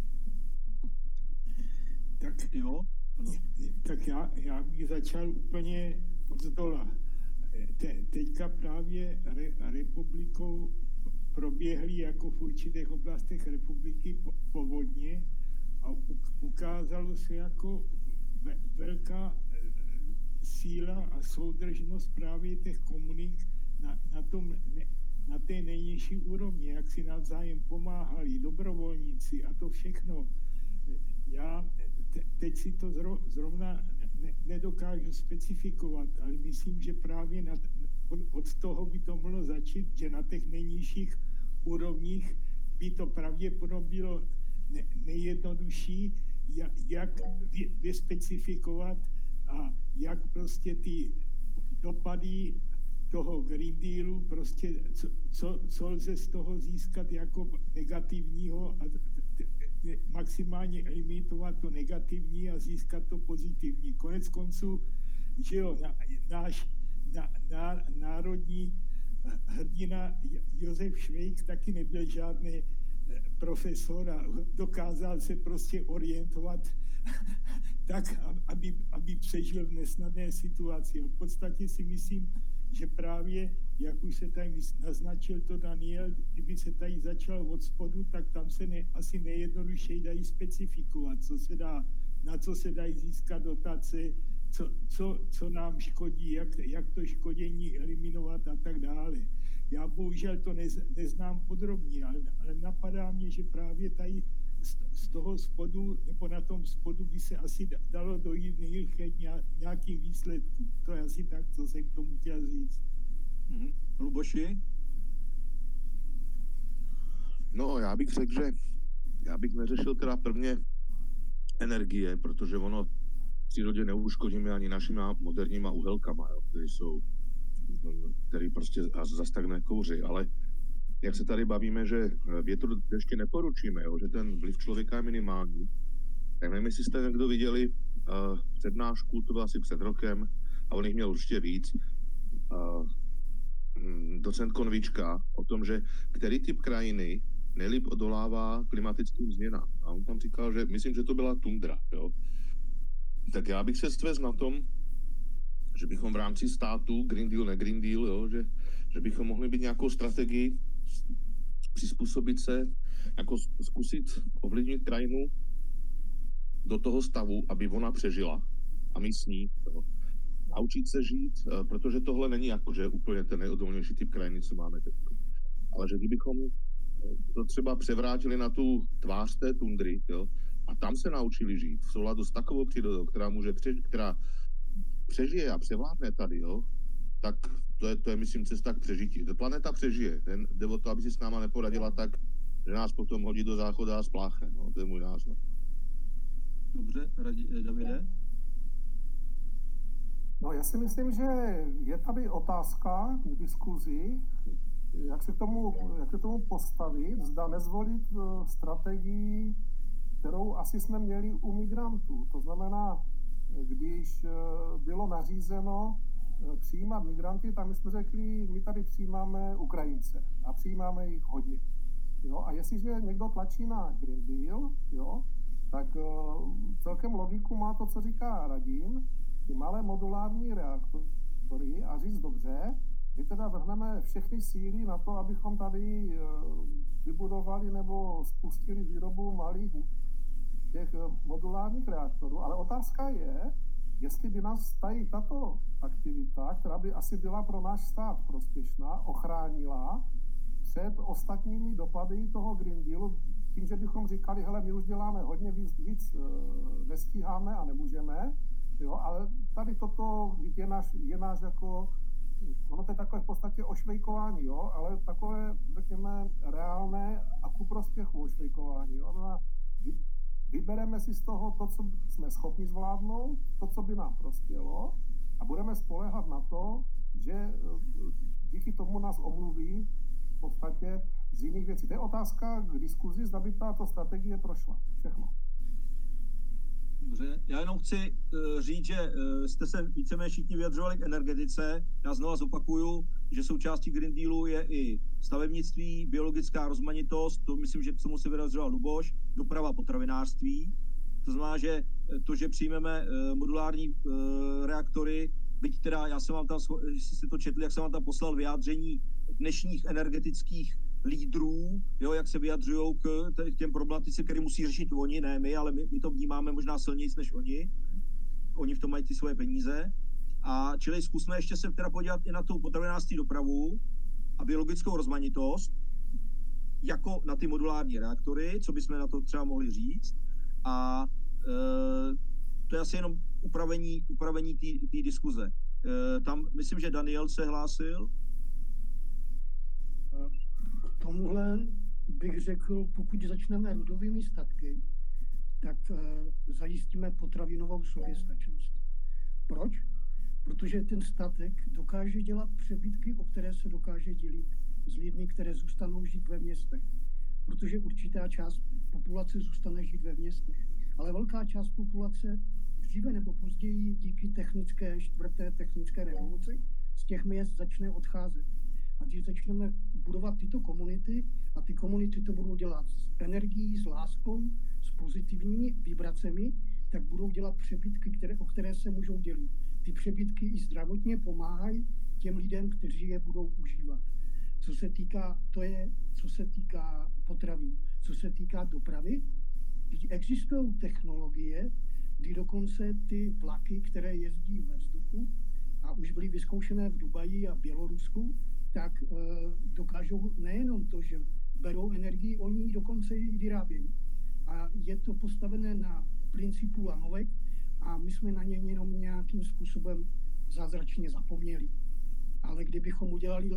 Tak jo. Tak já, já bych začal úplně od zdola. Te, teďka právě re, republikou proběhly jako v určitých oblastech republiky povodně a ukázalo se jako ve, velká síla a soudržnost právě těch komunik na, na, tom, ne, na té nejnižší úrovni, jak si navzájem pomáhali, dobrovolníci a to všechno. Já te, teď si to zro, zrovna ne, nedokážu specifikovat, ale myslím, že právě nad, od, od toho by to mohlo začít, že na těch nejnižších úrovních by to pravděpodobně bylo ne, nejjednodušší, jak, jak vy, vyspecifikovat a jak prostě ty dopady toho Green Dealu, prostě co, co, co lze z toho získat jako negativního a maximálně eliminovat to negativní a získat to pozitivní. Konec konců, že jo, na, náš na, na, národní hrdina Josef Švejk taky nebyl žádný profesor a dokázal se prostě orientovat tak, aby, aby přežil v nesnadné situaci. V podstatě si myslím, že právě, jak už se tady naznačil to Daniel, kdyby se tady začal od spodu, tak tam se ne, asi nejjednodušeji dají specifikovat, co se dá, na co se dají získat dotace, co, co, co nám škodí, jak, jak to škodění eliminovat a tak dále. Já bohužel to nez, neznám podrobně, ale, ale napadá mě, že právě tady z toho spodu, nebo na tom spodu by se asi dalo dojít nejrychleji nějakým výsledku. To je asi tak, co jsem k tomu chtěl říct. Mm-hmm. Luboši? No, já bych řekl, že já bych neřešil teda prvně energie, protože ono v přírodě neuškodíme ani našima moderníma uhelkama, jo, které jsou, který prostě zase tak nekouří, ale jak se tady bavíme, že větru ještě neporučíme, jo, že ten vliv člověka je minimální, tak nevím, jestli jste někdo viděli uh, přednášku, to bylo asi před rokem, a on jich měl určitě víc, uh, docent Konvička, o tom, že který typ krajiny nejlíp odolává klimatickým změnám. A on tam říkal, že myslím, že to byla tundra. Jo? Tak já bych se stvez na tom, že bychom v rámci státu, Green Deal, ne Green Deal, jo? Že, že bychom mohli být nějakou strategii, přizpůsobit se, jako zkusit ovlivnit krajinu do toho stavu, aby ona přežila a my s ní. Jo? Naučit se žít, protože tohle není jako, že úplně ten nejodolnější typ krajiny, co máme teď. Ale že kdybychom to třeba převrátili na tu tvář té tundry, jo, a tam se naučili žít v souladu s takovou přírodou, která může přežít, která přežije a převládne tady, jo, tak to je, to je, myslím, cesta k přežití. Ta planeta přežije, ten jde o to, aby si s náma neporadila tak, že nás potom hodí do záchoda a spláchne, no, to je můj názor. Dobře, Radi, Davide? No, já si myslím, že je tady otázka k diskuzi, jak se k tomu, jak se k tomu postavit, zda nezvolit strategii, kterou asi jsme měli u migrantů. To znamená, když bylo nařízeno přijímat migranty, tak my jsme řekli, my tady přijímáme Ukrajince a přijímáme jich hodně. Jo? A jestliže někdo tlačí na Green Deal, jo, tak celkem logiku má to, co říká Radim, ty malé modulární reaktory a říct dobře, my teda vrhneme všechny síly na to, abychom tady vybudovali nebo spustili výrobu malých těch modulárních reaktorů, ale otázka je, jestli by nás tady tato aktivita, která by asi byla pro náš stát prospěšná, ochránila před ostatními dopady toho Green Dealu, tím, že bychom říkali, hele, my už děláme hodně, víc, víc nestíháme a nemůžeme, jo, ale tady toto je náš, je náš jako, ono to je takové v podstatě ošvejkování, jo, ale takové, řekněme, reálné a ku prospěchu ošvejkování, jo. No, vybereme si z toho to, co jsme schopni zvládnout, to, co by nám prospělo a budeme spoléhat na to, že díky tomu nás omluví v podstatě z jiných věcí. To je otázka k diskuzi, zda by tato strategie prošla. Všechno. Dobře, já jenom chci uh, říct, že uh, jste se víceméně všichni vyjadřovali k energetice. Já znova zopakuju, že součástí Green Dealu je i stavebnictví, biologická rozmanitost, to myslím, že k tomu se vyjadřoval Luboš, doprava, potravinářství. To znamená, že to, že přijmeme uh, modulární uh, reaktory, byť teda, já jsem vám tam, jestli jste to četli, jak jsem vám tam poslal vyjádření dnešních energetických lídrů, jo, jak se vyjadřují k těm problematice, které musí řešit oni, ne my, ale my, my to vnímáme možná silněji než oni. Oni v tom mají ty svoje peníze. A čili zkusme ještě se teda podívat i na tu potravinářství dopravu a biologickou rozmanitost, jako na ty modulární reaktory, co bychom na to třeba mohli říct. A e, to je asi jenom upravení, upravení té diskuze. E, tam myslím, že Daniel se hlásil. Tomuhle bych řekl, pokud začneme rodovými statky, tak uh, zajistíme potravinovou soběstačnost. Proč? Protože ten statek dokáže dělat přebytky, o které se dokáže dělit s lidmi, které zůstanou žít ve městech. Protože určitá část populace zůstane žít ve městech. Ale velká část populace dříve nebo později díky technické, čtvrté technické revoluci z těch měst začne odcházet. A když začneme budovat tyto komunity, a ty komunity to budou dělat s energií, s láskou, s pozitivními vibracemi, tak budou dělat přebytky, které, o které se můžou dělit. Ty přebytky i zdravotně pomáhají těm lidem, kteří je budou užívat. Co se týká, to je, co se týká potravin. Co se týká dopravy, existují technologie, kdy dokonce ty vlaky, které jezdí ve vzduchu a už byly vyzkoušené v Dubaji a Bělorusku, tak e, dokážou nejenom to, že berou energii, oni ji dokonce ji vyrábějí. a je to postavené na principu lanovek a my jsme na ně jenom nějakým způsobem zázračně zapomněli. Ale kdybychom udělali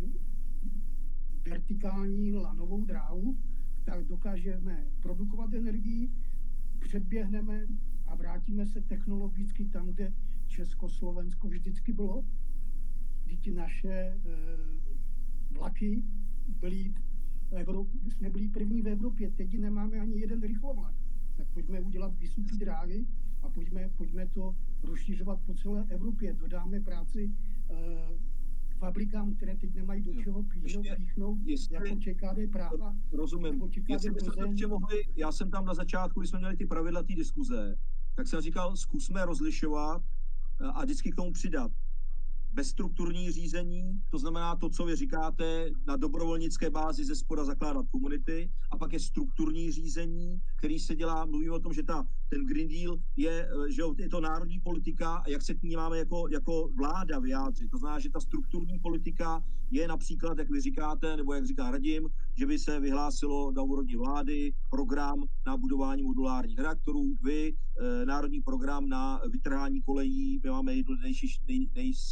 vertikální lanovou dráhu, tak dokážeme produkovat energii, předběhneme a vrátíme se technologicky tam, kde Československo vždycky bylo. Díky naše vlaky byly, jsme byli první v Evropě, teď nemáme ani jeden rychlovlak. Tak pojďme udělat vysoké dráhy a pojďme, pojďme to rozšířovat po celé Evropě. Dodáme práci eh, fabrikám, které teď nemají do čeho píchnout, jako Č K D Praha. Rozumím. Jestli byste to ještě mohli, já jsem tam na začátku, když jsme měli ty pravidla té diskuze, tak jsem říkal, zkusme rozlišovat a vždycky k tomu přidat bezstrukturní řízení, to znamená to, co vy říkáte, na dobrovolnické bázi ze spoda zakládat komunity, a pak je strukturní řízení, který se dělá, mluvíme o tom, že ta, ten Green Deal je, že je to národní politika a jak se k ní máme jako, jako vláda vyjádřit. To znamená, že ta strukturní politika je například, jak vy říkáte, nebo jak říká Radim, že by se vyhlásilo na úrovni vlády program na budování modulárních reaktorů, vy, e, národní program na vytrhání kolejí, my máme jednu nej, nej, nej